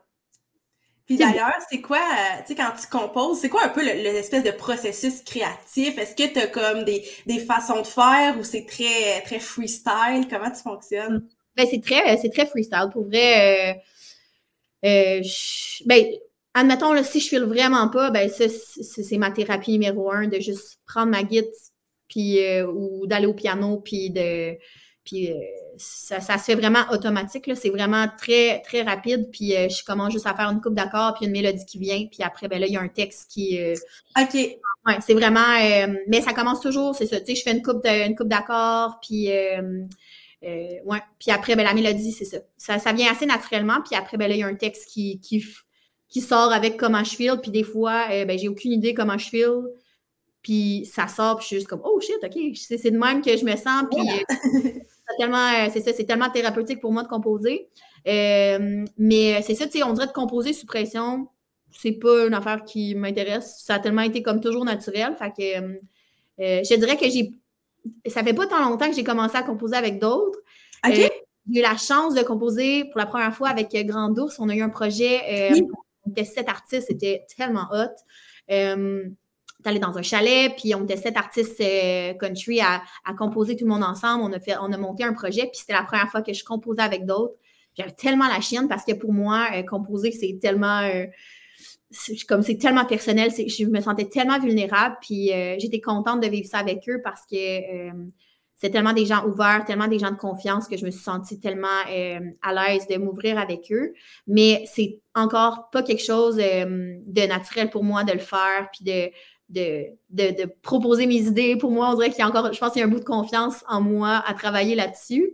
Puis d'ailleurs, c'est quoi, euh, tu sais, quand tu composes, c'est quoi un peu le, l'espèce de processus créatif? Est-ce que tu as comme des, des façons de faire ou c'est très, très freestyle? Comment tu fonctionnes? Ben, c'est très, c'est très freestyle. Pour vrai, euh, euh, je, ben, admettons, là, si je file vraiment pas, ben, ça, c'est, c'est ma thérapie numéro un, de juste prendre ma guitare, puis, euh, ou d'aller au piano, puis de... Puis euh, ça, ça se fait vraiment automatique, là. C'est vraiment très, très rapide. Puis euh, je commence juste à faire une coupe d'accords, puis une mélodie qui vient. Puis après, ben là, il y a un texte qui... Euh... OK. Ouais, c'est vraiment... Euh... Mais ça commence toujours, c'est ça. Tu sais, je fais une coupe, de, une coupe d'accords, puis... Euh... Euh... Ouais. Puis après, ben la mélodie, c'est ça. ça. Ça vient assez naturellement. Puis après, ben là, il y a un texte qui, qui, qui sort avec comment je file. Puis des fois, euh, ben j'ai aucune idée comment je file. Puis ça sort, puis je suis juste comme « Oh shit, OK! » C'est, c'est de même que je me sens. Puis... Yeah. C'est tellement, c'est ça, c'est tellement thérapeutique pour moi de composer. Euh, mais c'est ça, tu sais, on dirait de composer sous pression, c'est pas une affaire qui m'intéresse. Ça a tellement été comme toujours naturel. Fait que euh, je dirais que j'ai. Ça fait pas tant longtemps que j'ai commencé à composer avec d'autres. Okay. Euh, j'ai eu la chance de composer pour la première fois avec Grand Ours. On a eu un projet, euh, oui. On était sept artistes, c'était tellement hot. Euh, allé dans un chalet, puis on était sept artistes euh, country à, à composer tout le monde ensemble. On a, fait, on a monté un projet, puis c'était la première fois que je composais avec d'autres. J'avais tellement la chienne parce que pour moi, euh, composer, c'est tellement... Euh, c'est, comme c'est tellement personnel, c'est, je me sentais tellement vulnérable, puis euh, j'étais contente de vivre ça avec eux parce que euh, c'est tellement des gens ouverts, tellement des gens de confiance que je me suis sentie tellement euh, à l'aise de m'ouvrir avec eux. Mais c'est encore pas quelque chose euh, de naturel pour moi de le faire, puis de... De, de, de proposer mes idées. Pour moi, on dirait qu'il y a encore, je pense qu'il y a un bout de confiance en moi à travailler là-dessus.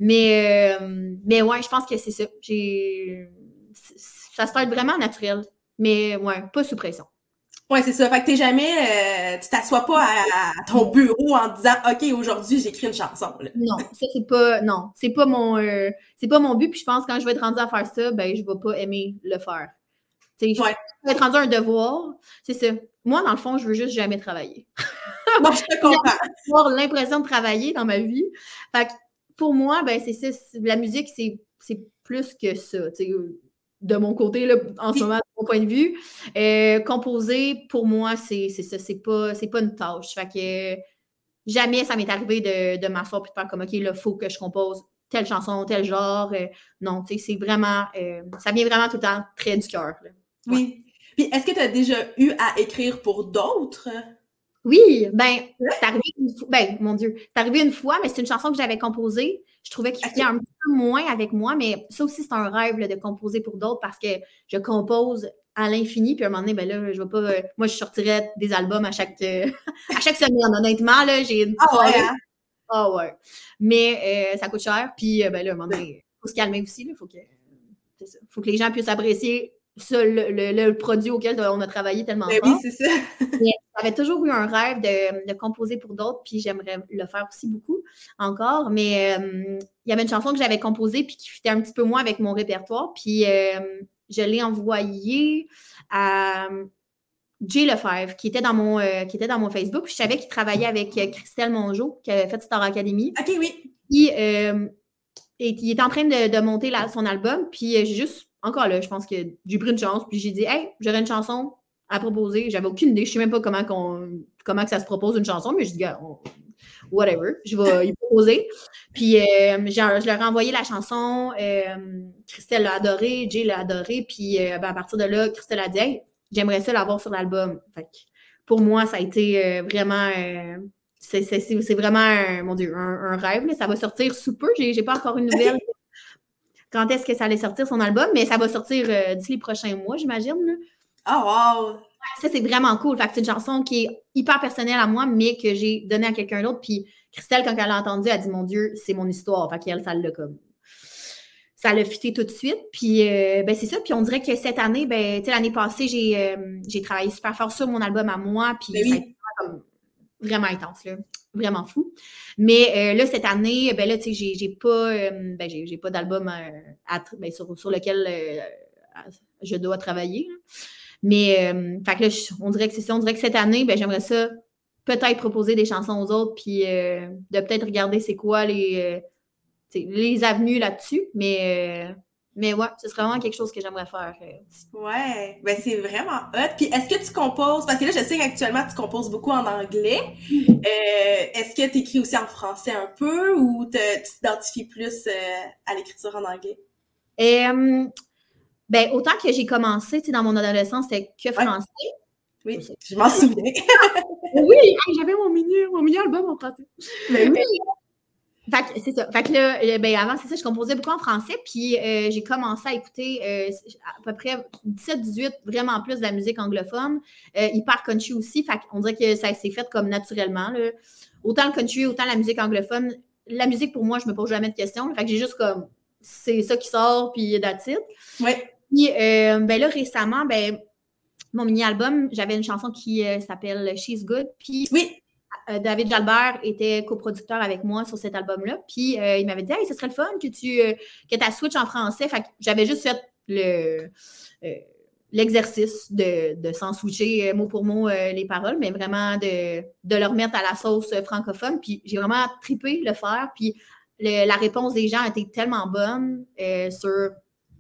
Mais, euh, mais ouais, je pense que c'est ça. J'ai, ça se fait vraiment naturel. Mais ouais, pas sous pression. Ouais, c'est ça. Fait que t'es jamais, euh, tu t'assois pas à, à ton bureau en disant, OK, aujourd'hui, j'écris une chanson. Là. Non, ça, c'est pas, non, c'est pas mon, euh, c'est pas mon but. Puis je pense que quand je vais être rendue à faire ça, ben, je vais pas aimer le faire. Tu sais, ouais. Je vais être rendue à un devoir. C'est ça. Moi, dans le fond, je veux juste jamais travailler. Moi, je te comprends. J'ai avoir l'impression de travailler dans ma vie. Fait que pour moi, ben, c'est ça. C'est, la musique, c'est, c'est plus que ça. Tu sais, de mon côté, là, en ce moment, de mon point de vue. Euh, composer, pour moi, c'est, c'est ça. C'est pas, c'est pas une tâche. Fait que jamais ça m'est arrivé de, de m'asseoir et de faire comme OK, là, il faut que je compose telle chanson, tel genre. Euh, non, tu sais, c'est vraiment, euh, ça vient vraiment tout le temps très du cœur. Ouais. Oui. Puis, est-ce que tu as déjà eu à écrire pour d'autres? Oui, ben, c'est arrivé une fois, ben, mon Dieu, c'est arrivé une fois, mais c'est une chanson que j'avais composée. Je trouvais qu'il fitait okay. un peu moins avec moi, mais ça aussi, c'est un rêve là, de composer pour d'autres parce que je compose à l'infini, puis à un moment donné, ben là, je vais pas, euh, moi, je sortirais des albums à chaque, euh, à chaque semaine, honnêtement, là, j'ai une Ah ouais, hein? Ah ouais, mais euh, ça coûte cher, puis euh, ben là, à un moment donné, il faut se calmer aussi, il faut que, faut que les gens puissent apprécier ça, le, le, le produit auquel on a travaillé tellement ben fort. Oui, c'est ça. Mais j'avais toujours eu un rêve de, de composer pour d'autres, puis j'aimerais le faire aussi beaucoup encore. Mais euh, il y avait une chanson que j'avais composée puis qui fitait un petit peu moins avec mon répertoire. Puis euh, je l'ai envoyée à Jay Lefebvre, qui était dans mon, euh, qui était dans mon Facebook. Puis je savais qu'il travaillait avec Christelle Mongeau, qui avait fait Star Academy. OK, oui. Puis euh, et qui était en train de, de monter la, son album. Puis j'ai juste, encore là, je pense que j'ai pris une chance. Puis j'ai dit, hey, j'aurais une chanson à proposer. J'avais aucune idée. Je ne sais même pas comment, qu'on, comment que ça se propose une chanson, mais je dis, gars, on, whatever, je vais y proposer. Puis euh, je leur ai envoyé la chanson. Euh, Christelle l'a adorée, Jay l'a adorée. Puis euh, ben, à partir de là, Christelle a dit, hey, j'aimerais ça l'avoir sur l'album. Fait que pour moi, ça a été euh, vraiment. Euh, c'est, c'est, c'est vraiment un, mon Dieu, un, un rêve. Là. Ça va sortir sous peu. J'ai, j'ai pas encore une nouvelle. Quand est-ce que ça allait sortir son album, mais ça va sortir euh, d'ici les prochains mois, j'imagine. Oh, wow! Ça, c'est vraiment cool. Fait que c'est une chanson qui est hyper personnelle à moi, mais que j'ai donnée à quelqu'un d'autre. Puis Christelle, quand elle l'a entendue, elle a dit, mon Dieu, c'est mon histoire. Fait qu'elle, ça l'a comme... Ça l'a fité tout de suite. Puis, euh, ben, c'est ça. Puis on dirait que cette année, ben, tu sais, l'année passée, j'ai, euh, j'ai travaillé super fort sur mon album à moi. Puis oui. ça a été comme vraiment intense, là. Vraiment fou. Mais euh, là, cette année, ben là, tu sais, j'ai, j'ai pas, euh, ben, j'ai, j'ai pas d'album euh, à, ben, sur, sur lequel euh, je dois travailler. Là. Mais, euh, fait que là, on dirait que c'est ça. On dirait que cette année, ben, j'aimerais ça peut-être proposer des chansons aux autres, puis euh, de peut-être regarder c'est quoi les, euh, les avenues là-dessus. Mais, euh, mais ouais, ce serait vraiment quelque chose que j'aimerais faire euh, aussi. Ouais, ben c'est vraiment hot. Puis est-ce que tu composes, parce que là, je sais qu'actuellement, tu composes beaucoup en anglais. Mm. Euh, est-ce que tu écris aussi en français un peu ou te, tu t'identifies plus euh, à l'écriture en anglais? Euh, ben, autant que j'ai commencé, tu sais, dans mon adolescence, c'était que français. Ouais. Oui, je m'en souviens. Oui, j'avais mon mini, mon mini album en français. Ben oui. Fait que c'est ça. Fait que là, ben avant, c'est ça, je composais beaucoup en français, puis euh, j'ai commencé à écouter euh, à peu près dix-sept dix-huit, vraiment plus de la musique anglophone, euh, hyper country aussi. Fait qu'on dirait que ça s'est fait comme naturellement. Là. Autant le country, autant la musique anglophone. La musique, pour moi, je me pose jamais de questions. Là. Fait que j'ai juste comme, c'est ça qui sort, puis that's it. Oui. Puis, euh, ben là, récemment, ben, mon mini-album, j'avais une chanson qui euh, s'appelle She's Good. Puis, oui. euh, David Jalbert était coproducteur avec moi sur cet album-là. Puis, euh, il m'avait dit, hey, ce serait le fun que tu euh, que tu switch en français. Fait que j'avais juste fait le, euh, l'exercice de, de s'en switcher mot pour mot euh, les paroles, mais vraiment de, de le remettre à la sauce francophone. Puis, j'ai vraiment trippé le faire. Puis, le, la réponse des gens était tellement bonne euh, sur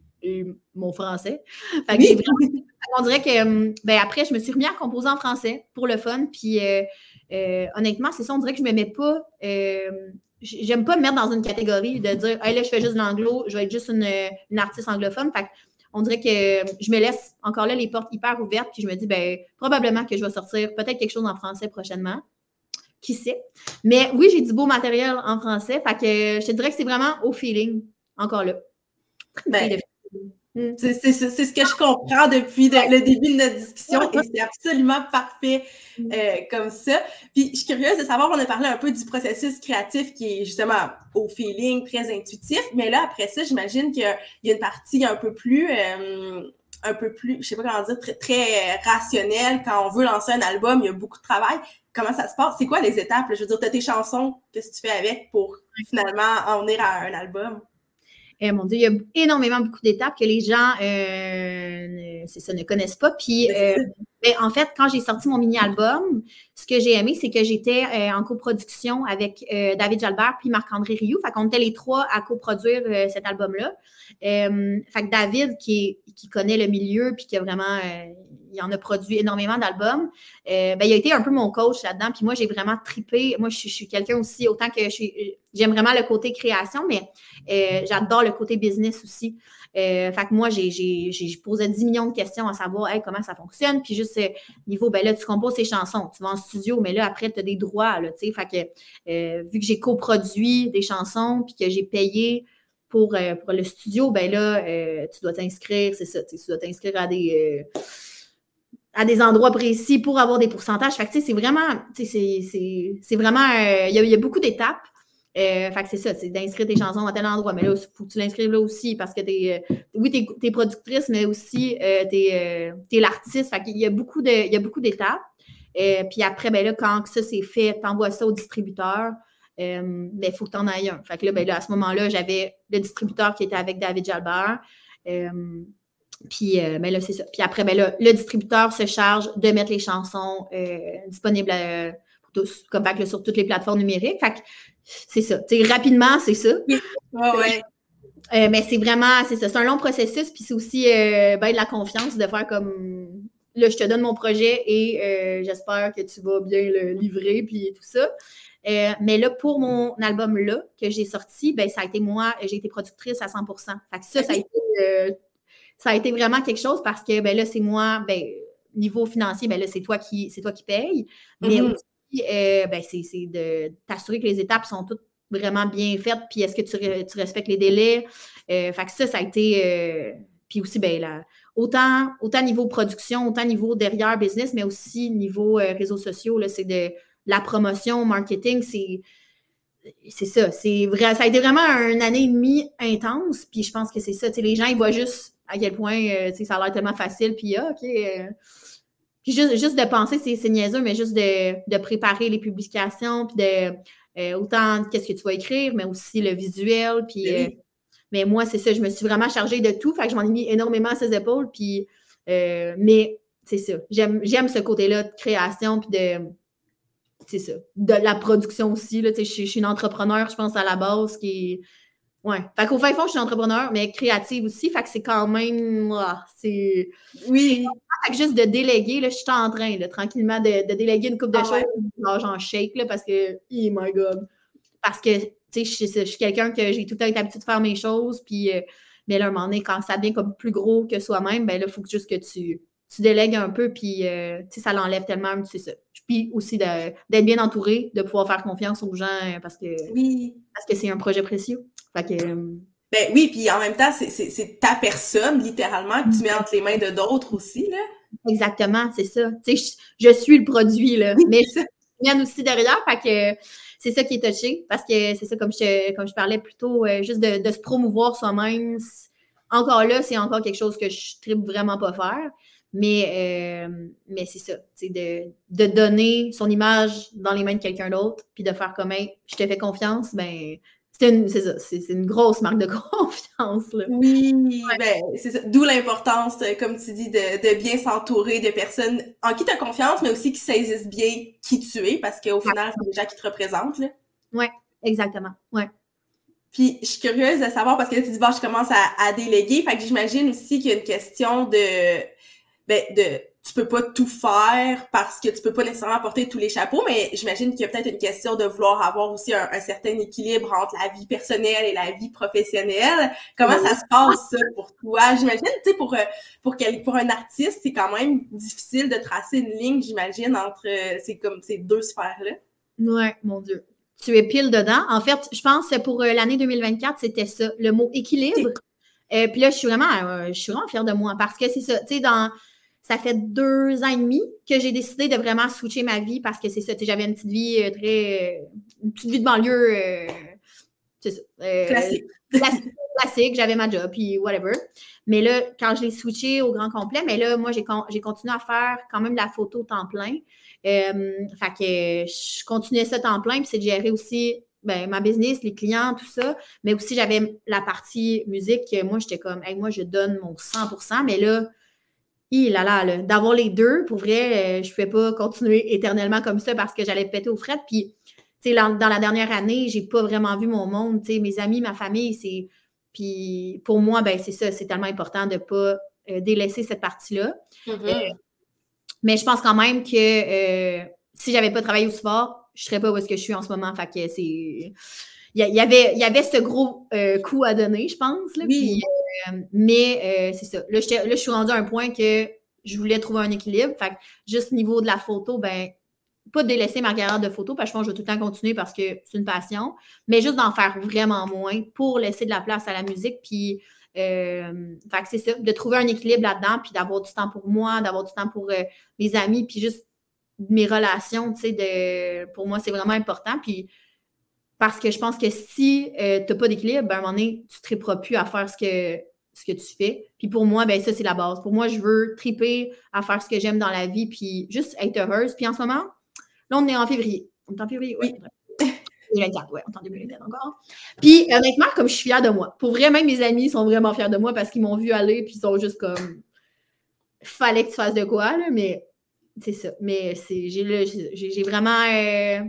mon français. Fait que oui. j'ai vraiment, on dirait que ben après, je me suis remis à composer en français pour le fun. Puis euh, euh, honnêtement, c'est ça, on dirait que je ne me mets pas. Euh, j'aime pas me mettre dans une catégorie de dire hey, là, je fais juste de l'anglo, je vais être juste une, une artiste anglophone. Fait on dirait que je me laisse encore là les portes hyper ouvertes, puis je me dis ben probablement que je vais sortir peut-être quelque chose en français prochainement. Qui sait? Mais oui, j'ai du beau matériel en français. Fait que je te dirais que c'est vraiment au feeling, encore là. Ben, C'est, c'est, c'est ce que je comprends depuis de, le début de notre discussion et c'est absolument parfait euh, comme ça. Puis je suis curieuse de savoir, on a parlé un peu du processus créatif qui est justement au feeling, très intuitif, mais là après ça, j'imagine qu'il y a, il y a une partie un peu plus, euh, un peu plus, je sais pas comment dire, très, très rationnelle. Quand on veut lancer un album, il y a beaucoup de travail. Comment ça se passe? C'est quoi les étapes? Je veux dire, tu as tes chansons, qu'est-ce que tu fais avec pour finalement en venir à un album? Eh, mon Dieu, il y a énormément beaucoup d'étapes que les gens euh, ne, c'est ça, ne connaissent pas. Puis, euh, Ben, en fait, quand j'ai sorti mon mini-album, ce que j'ai aimé, c'est que j'étais euh, en coproduction avec euh, David Jalbert puis Marc-André Rioux. Fait qu'on était les trois à coproduire euh, cet album-là. Euh, fait que David, qui, est, qui connaît le milieu puis qui a vraiment, euh, il en a produit énormément d'albums, euh, ben, il a été un peu mon coach là-dedans. Puis moi, j'ai vraiment trippé. Moi, je, je suis quelqu'un aussi, autant que je suis, j'aime vraiment le côté création, mais euh, j'adore le côté business aussi. Euh, fait que moi, j'ai, j'ai, j'ai posé dix millions de questions à savoir hey, comment ça fonctionne. Puis juste euh, niveau, ben là, tu composes tes chansons, tu vas en studio, mais là, après, tu as des droits, là, tu sais. Fait que euh, vu que j'ai coproduit des chansons puis que j'ai payé pour, euh, pour le studio, ben là, euh, tu dois t'inscrire, c'est ça, tu dois t'inscrire à des. Euh, à des endroits précis pour avoir des pourcentages. Fait que, tu sais, c'est vraiment, tu sais, c'est, c'est, c'est vraiment, il euh, y, y a beaucoup d'étapes. Euh, fait que c'est ça, c'est d'inscrire tes chansons à tel endroit. Mais là, il faut que tu l'inscrives là aussi parce que t'es, euh, oui, t'es, t'es productrice, mais aussi euh, t'es, euh, t'es l'artiste. Fait qu'il y a beaucoup de, il y a beaucoup d'étapes. Euh, puis après, ben là, quand ça c'est fait, t'envoies ça au distributeur. Euh, ben, il faut que tu en ailles un. Fait que là, ben là, à ce moment-là, j'avais le distributeur qui était avec David Jalbert. Euh, Puis, euh, ben là, c'est ça. Puis après, ben là, le distributeur se charge de mettre les chansons euh, disponibles euh, pour tous, comme fait, là, sur toutes les plateformes numériques. Fait que c'est ça. T'sais, rapidement, c'est ça. Ouais, ouais. Euh, mais c'est vraiment, c'est ça. C'est un long processus. Puis c'est aussi euh, ben, de la confiance de faire comme là, je te donne mon projet et euh, j'espère que tu vas bien le livrer, puis tout ça. Euh, mais là, pour mon album-là que j'ai sorti, ben, ça a été moi, j'ai été productrice à cent pour cent. Fait que ça, ça a été. Euh, Ça a été vraiment quelque chose parce que ben là, c'est moi, ben, niveau financier, ben là, c'est toi qui, c'est toi qui payes. Mais mm-hmm. aussi, euh, ben, c'est, c'est de t'assurer que les étapes sont toutes vraiment bien faites. Puis est-ce que tu, tu respectes les délais? Euh, fait que ça, ça a été. Euh, puis aussi, ben là, autant, autant niveau production, autant niveau derrière business, mais aussi niveau euh, réseaux sociaux, là, c'est de la promotion, marketing, c'est. C'est ça, c'est vrai, ça a été vraiment une année et demie intense, puis je pense que c'est ça, tu sais, les gens, ils voient juste à quel point, euh, tu sais, ça a l'air tellement facile, puis ah, OK, euh, puis juste, juste de penser, c'est, c'est niaiseux, mais juste de, de préparer les publications, puis de, euh, autant qu'est-ce que tu vas écrire, mais aussi le visuel, puis, euh, mais moi, c'est ça, je me suis vraiment chargée de tout, fait que je m'en ai mis énormément à ses épaules, puis, euh, mais c'est ça, j'aime, j'aime ce côté-là de création, puis de... c'est ça, de la production aussi. Là, je, je suis une entrepreneur, je pense, à la base, qui est... Ouais. Fait qu'au fin fond, je suis entrepreneur, mais créative aussi. Fait que c'est quand même... Ah, c'est... Oui. C'est... Fait que juste de déléguer, là, je suis en train, là, tranquillement, de, de déléguer une couple de ah, choses. Ouais. Genre, j'en shake, là, parce que... Oh my God! Parce que, tu sais, je, je, je suis quelqu'un que j'ai tout le temps été habituée de faire mes choses, puis... Euh, mais là, à un moment donné, quand ça devient comme plus gros que soi-même, ben là, il faut juste que tu... tu délègues un peu, puis euh, ça l'enlève tellement, c'est ça. Puis aussi de, d'être bien entouré, de pouvoir faire confiance aux gens parce que, oui. parce que c'est un projet précieux. Fait que, euh... ben oui, puis en même temps, c'est, c'est, c'est ta personne, littéralement, que tu mets entre les mains de d'autres aussi, là. Exactement, c'est ça. Tu sais, je, je suis le produit, là, oui, mais je viens aussi derrière, fait que c'est ça qui est touché, parce que c'est ça, comme je, comme je parlais plus tôt, euh, juste de, de se promouvoir soi-même. Encore là, c'est encore quelque chose que je tripe vraiment pas faire. Mais, euh, mais c'est ça, de, de donner son image dans les mains de quelqu'un d'autre, puis de faire comme hey, je te fais confiance, ben c'est, une, c'est ça, c'est, c'est une grosse marque de confiance. Là. Oui, ouais. Ben c'est ça. D'où l'importance, comme tu dis, de, de bien s'entourer de personnes en qui tu as confiance, mais aussi qui saisissent bien qui tu es, parce qu'au final, c'est des gens qui te représentent. Oui, exactement. Ouais. Puis, je suis curieuse de savoir, parce que là, tu dis, bon, je commence à, à déléguer, fait que j'imagine aussi qu'il y a une question de... ben, de, tu peux pas tout faire parce que tu peux pas nécessairement porter tous les chapeaux, mais j'imagine qu'il y a peut-être une question de vouloir avoir aussi un, un certain équilibre entre la vie personnelle et la vie professionnelle. Comment oui. ça se passe, ça, pour toi? J'imagine, tu sais, pour, pour, quel, pour un artiste, c'est quand même difficile de tracer une ligne, j'imagine, entre c'est comme ces deux sphères-là. Ouais, mon Dieu. Tu es pile dedans. En fait, je pense que pour l'année deux mille vingt-quatre, c'était ça, le mot équilibre. Euh, puis là, je suis vraiment, euh, je suis vraiment fière de moi parce que c'est ça, tu sais, dans... Ça fait deux ans et demi que j'ai décidé de vraiment switcher ma vie parce que c'est ça, tu sais, j'avais une petite vie euh, très... Euh, une petite vie de banlieue, euh, c'est ça. Euh, classique. classique. Classique, j'avais ma job, puis whatever. Mais là, quand je l'ai switché au grand complet, mais là, moi, j'ai, con- j'ai continué à faire quand même de la photo temps plein. Euh, fait que je continuais ça temps plein, puis c'est de gérer aussi... Ben, ma business, les clients, tout ça. Mais aussi, j'avais la partie musique. Moi, j'étais comme, hey, moi, je donne mon cent pour cent. Mais là, hi là là, là, d'avoir les deux, pour vrai, euh, je ne pouvais pas continuer éternellement comme ça parce que j'allais péter aux frettes. Puis, tu sais, dans, dans la dernière année, j'ai pas vraiment vu mon monde. Tu sais, mes amis, ma famille, c'est. Puis, pour moi, ben c'est ça, c'est tellement important de ne pas euh, délaisser cette partie-là. Euh, Mhm. mais je pense quand même que euh, si j'avais pas travaillé aussi fort, je serais pas où est-ce que je suis en ce moment. Fait que c'est. Il y, y avait, il y avait ce gros euh, coup à donner, je pense. Là, puis, Oui, euh, mais euh, c'est ça. Là, là, je suis rendue à un point que je voulais trouver un équilibre. Fait que juste au niveau de la photo, ben pas délaisser ma carrière de photo, parce que je pense que je vais tout le temps continuer parce que c'est une passion, mais juste d'en faire vraiment moins pour laisser de la place à la musique. Puis, euh, fait que c'est ça, de trouver un équilibre là-dedans, puis d'avoir du temps pour moi, d'avoir du temps pour euh, mes amis, puis juste mes relations, tu sais, de, pour moi, c'est vraiment important. Puis, parce que je pense que si euh, tu n'as pas d'équilibre, ben, à un moment donné, tu ne triperas plus à faire ce que, ce que tu fais. Puis pour moi, ben ça, c'est la base. Pour moi, je veux triper à faire ce que j'aime dans la vie, puis juste être heureuse. Puis en ce moment, là, on est en février. On est en février, oui. oui. deux mille vingt-quatre, ouais, on est en deux mille vingt-quatre encore. Puis, honnêtement, comme je suis fière de moi. Pour vrai, même mes amis sont vraiment fiers de moi parce qu'ils m'ont vu aller, puis ils sont juste comme. Fallait que tu fasses de quoi, là, mais c'est ça. Mais c'est, j'ai, j'ai, j'ai vraiment. Euh,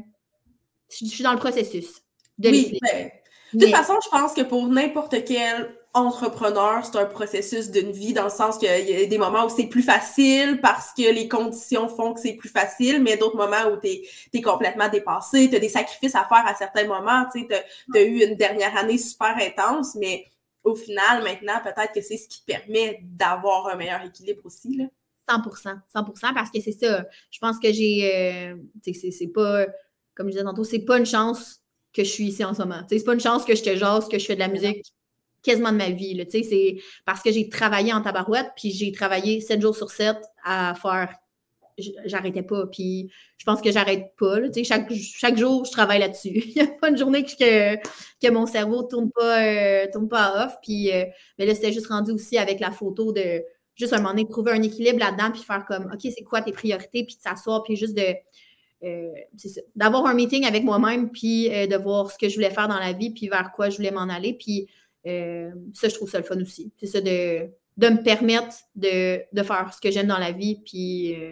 je suis dans le processus de Oui, l'équilibre. ben, de toute Mais, façon, je pense que pour n'importe quel entrepreneur, c'est un processus d'une vie dans le sens qu'il y a des moments où c'est plus facile parce que les conditions font que c'est plus facile, mais d'autres moments où t'es, t'es complètement dépassé, t'as des sacrifices à faire à certains moments, tu sais, t'as, t'as eu une dernière année super intense, mais au final, maintenant, peut-être que c'est ce qui te permet d'avoir un meilleur équilibre aussi, là. cent pour cent, cent pour cent, parce que c'est ça. Je pense que j'ai, euh, c'est, c'est pas, comme je disais tantôt, c'est pas une chance que je suis ici en ce moment. C'est pas une chance que je te jase, que je fais de la musique quasiment de ma vie. Là, c'est parce que j'ai travaillé en tabarouette, puis j'ai travaillé sept jours sur sept à faire. J'arrêtais pas. Puis je pense que j'arrête pas. Là, chaque, chaque jour, je travaille là-dessus. Il n'y a pas une journée que, que, que mon cerveau ne tourne pas, euh, tourne pas à off. Puis, euh, mais là, c'était juste rendu aussi avec la photo de juste un moment donné, trouver un équilibre là-dedans, puis faire comme, OK, c'est quoi tes priorités, puis de s'asseoir, puis juste de. Euh, c'est ça, d'avoir un meeting avec moi-même, puis euh, de voir ce que je voulais faire dans la vie, puis vers quoi je voulais m'en aller. Puis euh, ça, je trouve ça le fun aussi. C'est ça, de, de me permettre de, de faire ce que j'aime dans la vie, puis euh,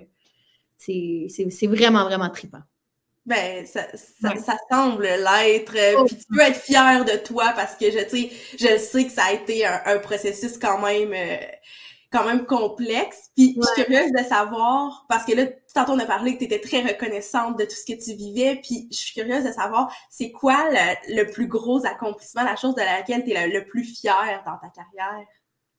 c'est, c'est, c'est vraiment, vraiment trippant. Ben, ça, ça, Ouais. ça semble l'être. Oh. Puis tu peux être fier de toi parce que je, tu sais, je sais que ça a été un, un processus quand même, euh, quand même complexe. Puis Ouais. je suis curieuse de savoir, parce que là, tantôt on a parlé que tu étais très reconnaissante de tout ce que tu vivais. Puis je suis curieuse de savoir, c'est quoi le, le plus gros accomplissement, la chose de laquelle tu es le, le plus fière dans ta carrière?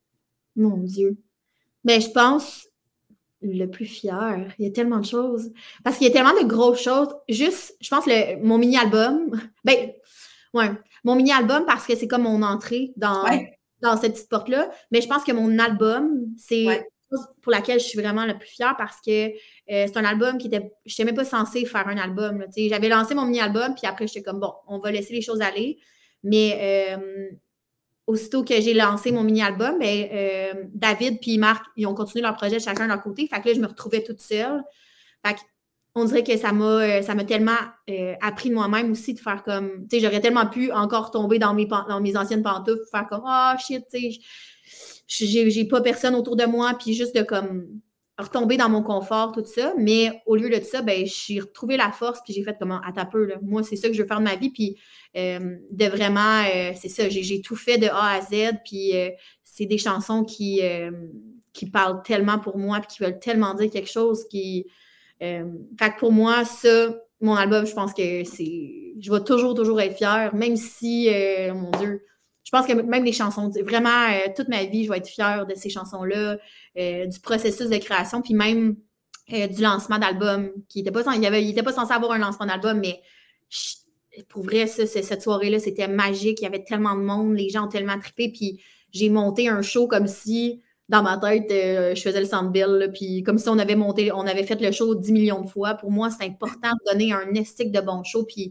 Mon Dieu. Ben, je pense le plus fier. Il y a tellement de choses. Parce qu'il y a tellement de grosses choses. Juste, je pense, le, mon mini-album. Ben, ouais. Mon mini-album, parce que c'est comme mon entrée dans, Ouais. dans cette petite porte-là. Mais je pense que mon album, c'est Ouais. chose pour laquelle je suis vraiment la plus fière parce que euh, c'est un album qui était. Je n'étais même pas censée faire un album. Là, j'avais lancé mon mini-album, puis après, j'étais comme bon, on va laisser les choses aller. Mais euh, aussitôt que j'ai lancé mon mini-album, ben, euh, David puis Marc, ils ont continué leur projet chacun de leur côté. Fait que là, je me retrouvais toute seule. Fait que on dirait que ça m'a, ça m'a tellement euh, appris de moi-même aussi de faire comme, tu sais, j'aurais tellement pu encore tomber dans mes, dans mes anciennes pantoufles, faire comme, ah, oh, shit, tu sais, j'ai, j'ai pas personne autour de moi, puis juste de comme retomber dans mon confort, tout ça. Mais au lieu de ça, ben, j'ai retrouvé la force, puis j'ai fait comme, à ta peu, là. Moi, c'est ça que je veux faire de ma vie, puis euh, de vraiment, euh, c'est ça, j'ai, j'ai tout fait de A à Z, puis euh, c'est des chansons qui, euh, qui parlent tellement pour moi, puis qui veulent tellement dire quelque chose qui. Euh, fait que pour moi, ça, mon album, je pense que c'est. Je vais toujours, toujours être fière, même si, euh, mon Dieu, je pense que même les chansons, vraiment, euh, toute ma vie, je vais être fière de ces chansons-là, euh, du processus de création, puis même euh, du lancement d'album, qui était pas, il n'était pas censé avoir un lancement d'album, mais je, pour vrai, ça, cette soirée-là, c'était magique. Il y avait tellement de monde, les gens ont tellement trippé, puis j'ai monté un show comme si dans ma tête, euh, je faisais le Sandbill, puis comme si on avait monté, on avait fait le show dix millions de fois. Pour moi, c'est important de donner un estique de bon show, puis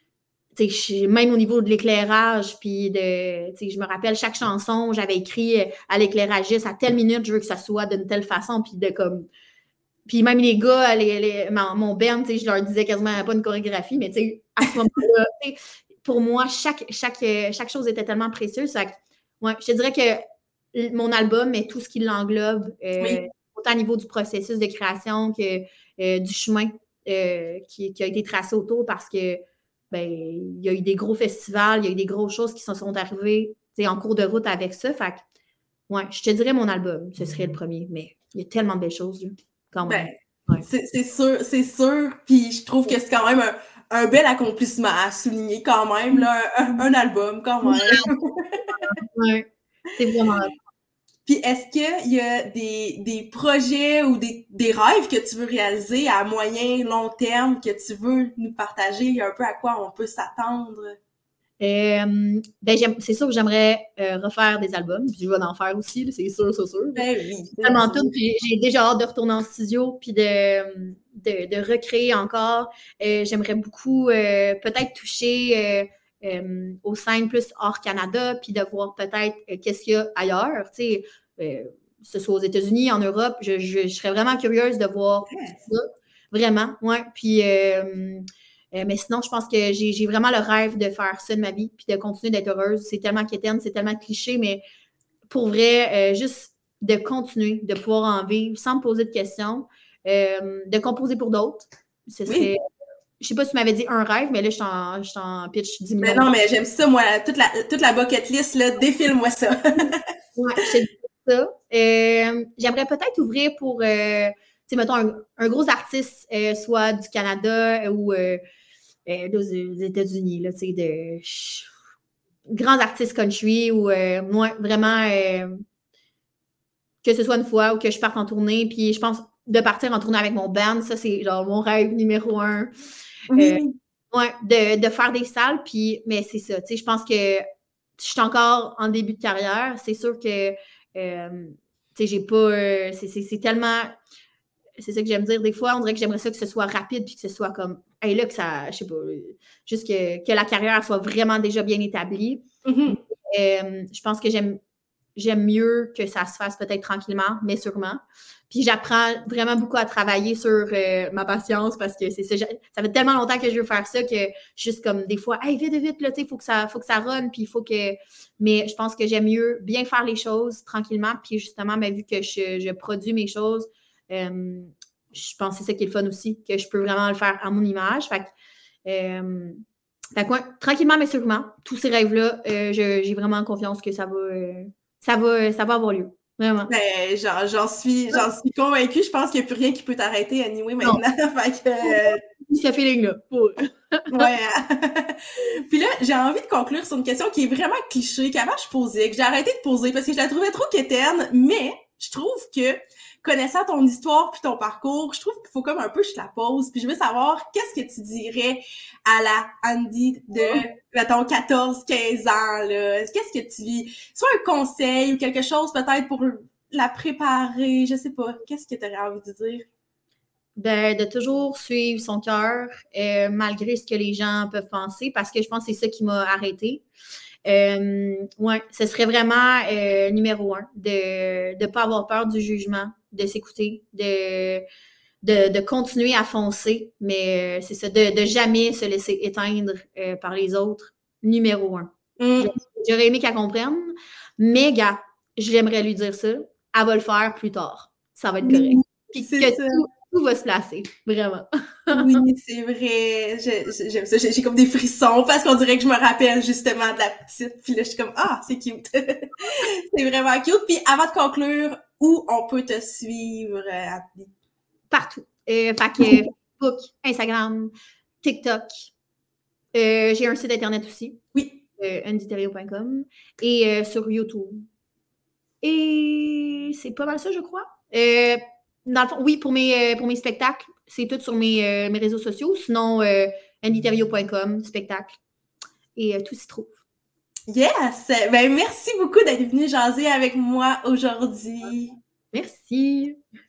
même au niveau de l'éclairage, puis de, je me rappelle chaque chanson, j'avais écrit à l'éclairagiste, à telle minute, je veux que ça soit d'une telle façon, puis de comme. Puis même les gars, les, les, mon, mon band, je leur disais quasiment pas une chorégraphie, mais à ce moment-là, pour moi, chaque, chaque, chaque chose était tellement précieuse. Ça, ouais, je te dirais que mon album et tout ce qui l'englobe, euh, Oui. autant au niveau du processus de création que euh, du chemin euh, qui, qui a été tracé autour parce que ben, il y a eu des gros festivals, il y a eu des grosses choses qui se sont arrivées en cours de route avec ça. Fait que, ouais, je te dirais mon album, ce serait le premier, mais il y a tellement de belles choses, là, quand même. Ben, ouais. c'est, c'est sûr, c'est sûr. Puis je trouve que c'est quand même un, un bel accomplissement à souligner quand même, là, un, un album quand même. Oui, c'est vraiment. Puis est-ce qu'il y a des, des projets ou des, des rêves que tu veux réaliser à moyen, long terme, que tu veux nous partager, un peu à quoi on peut s'attendre? Euh, ben j'aime, c'est sûr que j'aimerais euh, refaire des albums, puis je vais en faire aussi, là, c'est sûr, c'est sûr. Ben oui. C'est tellement tout, puis j'ai déjà hâte de retourner en studio, puis de, de, de recréer encore. Euh, j'aimerais beaucoup euh, peut-être toucher euh, euh, aux scènes plus hors Canada, puis de voir peut-être euh, qu'est-ce qu'il y a ailleurs, tu sais, euh, que ce soit aux États-Unis, en Europe, je, je, je serais vraiment curieuse de voir yes. ça, vraiment, ouais, puis... Euh, Euh, mais sinon, je pense que j'ai, j'ai vraiment le rêve de faire ça de ma vie puis de continuer d'être heureuse. C'est tellement quétaine, c'est tellement cliché, mais pour vrai, euh, juste de continuer, de pouvoir en vivre sans me poser de questions, euh, de composer pour d'autres. Ce serait... Oui. Je sais pas si tu m'avais dit un rêve, mais là, je t'en, je t'en pitch dix millions. Mais non, mais j'aime ça, moi. Toute la, toute la bucket list, là, défile-moi ça. Ouais, je te dis ça. Euh, j'aimerais peut-être ouvrir pour... Euh, tu sais, mettons, un, un gros artiste, euh, soit du Canada ou euh, euh, des États-Unis, là, tu sais, de ch- grands artistes country ou euh, moi, vraiment, euh, que ce soit une fois ou que je parte en tournée. Puis je pense de partir en tournée avec mon band, ça, c'est genre mon rêve numéro un. Oui. Euh, ouais, de, de faire des salles. Puis, mais c'est ça, tu sais, je pense que je suis encore en début de carrière. C'est sûr que, euh, tu sais, j'ai pas... Euh, c'est, c'est, c'est tellement... C'est ça que j'aime dire. Des fois, on dirait que j'aimerais ça que ce soit rapide puis que ce soit comme, hey, là, que ça, je sais pas, juste que, que la carrière soit vraiment déjà bien établie. Mm-hmm. Euh, je pense que j'aime, j'aime mieux que ça se fasse peut-être tranquillement, mais sûrement. Puis j'apprends vraiment beaucoup à travailler sur euh, ma patience parce que c'est ça. Ça fait tellement longtemps que je veux faire ça que juste comme des fois, hey, vite, vite, là, tu sais, il faut que ça, faut que ça run, puis il faut que. Mais je pense que j'aime mieux bien faire les choses tranquillement. Puis justement, mais vu que je, je produis mes choses, Euh, je pense que c'est ça qui est le fun aussi, que je peux vraiment le faire à mon image. Fait que, euh, fait que ouais, tranquillement, mais sûrement, tous ces rêves-là, euh, je, j'ai vraiment confiance que ça va, euh, ça va, ça va avoir lieu. Vraiment. Ben, j'en, j'en suis, j'en suis convaincue. Je pense qu'il n'y a plus rien qui peut t'arrêter anyway maintenant. Fait que, euh... ce feeling-là. Ouais. Puis là, j'ai envie de conclure sur une question qui est vraiment cliché, qu'avant je posais, que j'ai arrêté de poser parce que je la trouvais trop quétaine, mais je trouve que, connaissant ton histoire puis ton parcours, je trouve qu'il faut comme un peu que je la pose. Puis je veux savoir, qu'est-ce que tu dirais à la Andy de, mettons, quatorze quinze ans, là? Qu'est-ce que tu vis? Soit un conseil ou quelque chose peut-être pour la préparer, je sais pas. Qu'est-ce que tu aurais envie de dire? De, de toujours suivre son cœur, euh, malgré ce que les gens peuvent penser, parce que je pense que c'est ça qui m'a arrêtée. Euh, ouais, ce serait vraiment euh, numéro un, de ne pas avoir peur du jugement, de s'écouter, de, de, de continuer à foncer, mais euh, c'est ça, de, de jamais se laisser éteindre euh, par les autres, numéro un. Mm. J'aurais aimé qu'elle comprenne, mais gars, j'aimerais lui dire ça, elle va le faire plus tard, ça va être correct. Mm. Puis c'est que ça. tout, tout va se placer, vraiment. Oui, c'est vrai. Je, j'aime ça. J'ai, j'ai comme des frissons parce qu'on dirait que je me rappelle justement de la petite. Puis là, je suis comme, ah, c'est cute. C'est vraiment cute. Puis avant de conclure, où on peut te suivre, Andy? Partout. Euh, fait que Facebook, Instagram, TikTok. Euh, j'ai un site internet aussi. Oui. Euh, andy thériault point com. Et euh, sur YouTube. Et c'est pas mal ça, je crois. Euh, dans le fond, oui, pour mes, pour mes spectacles, c'est tout sur mes, euh, mes réseaux sociaux. Sinon, euh, andy thériault point com, spectacle. Et euh, tout s'y trouve. Yes! Ben, merci beaucoup d'être venu jaser avec moi aujourd'hui. Merci.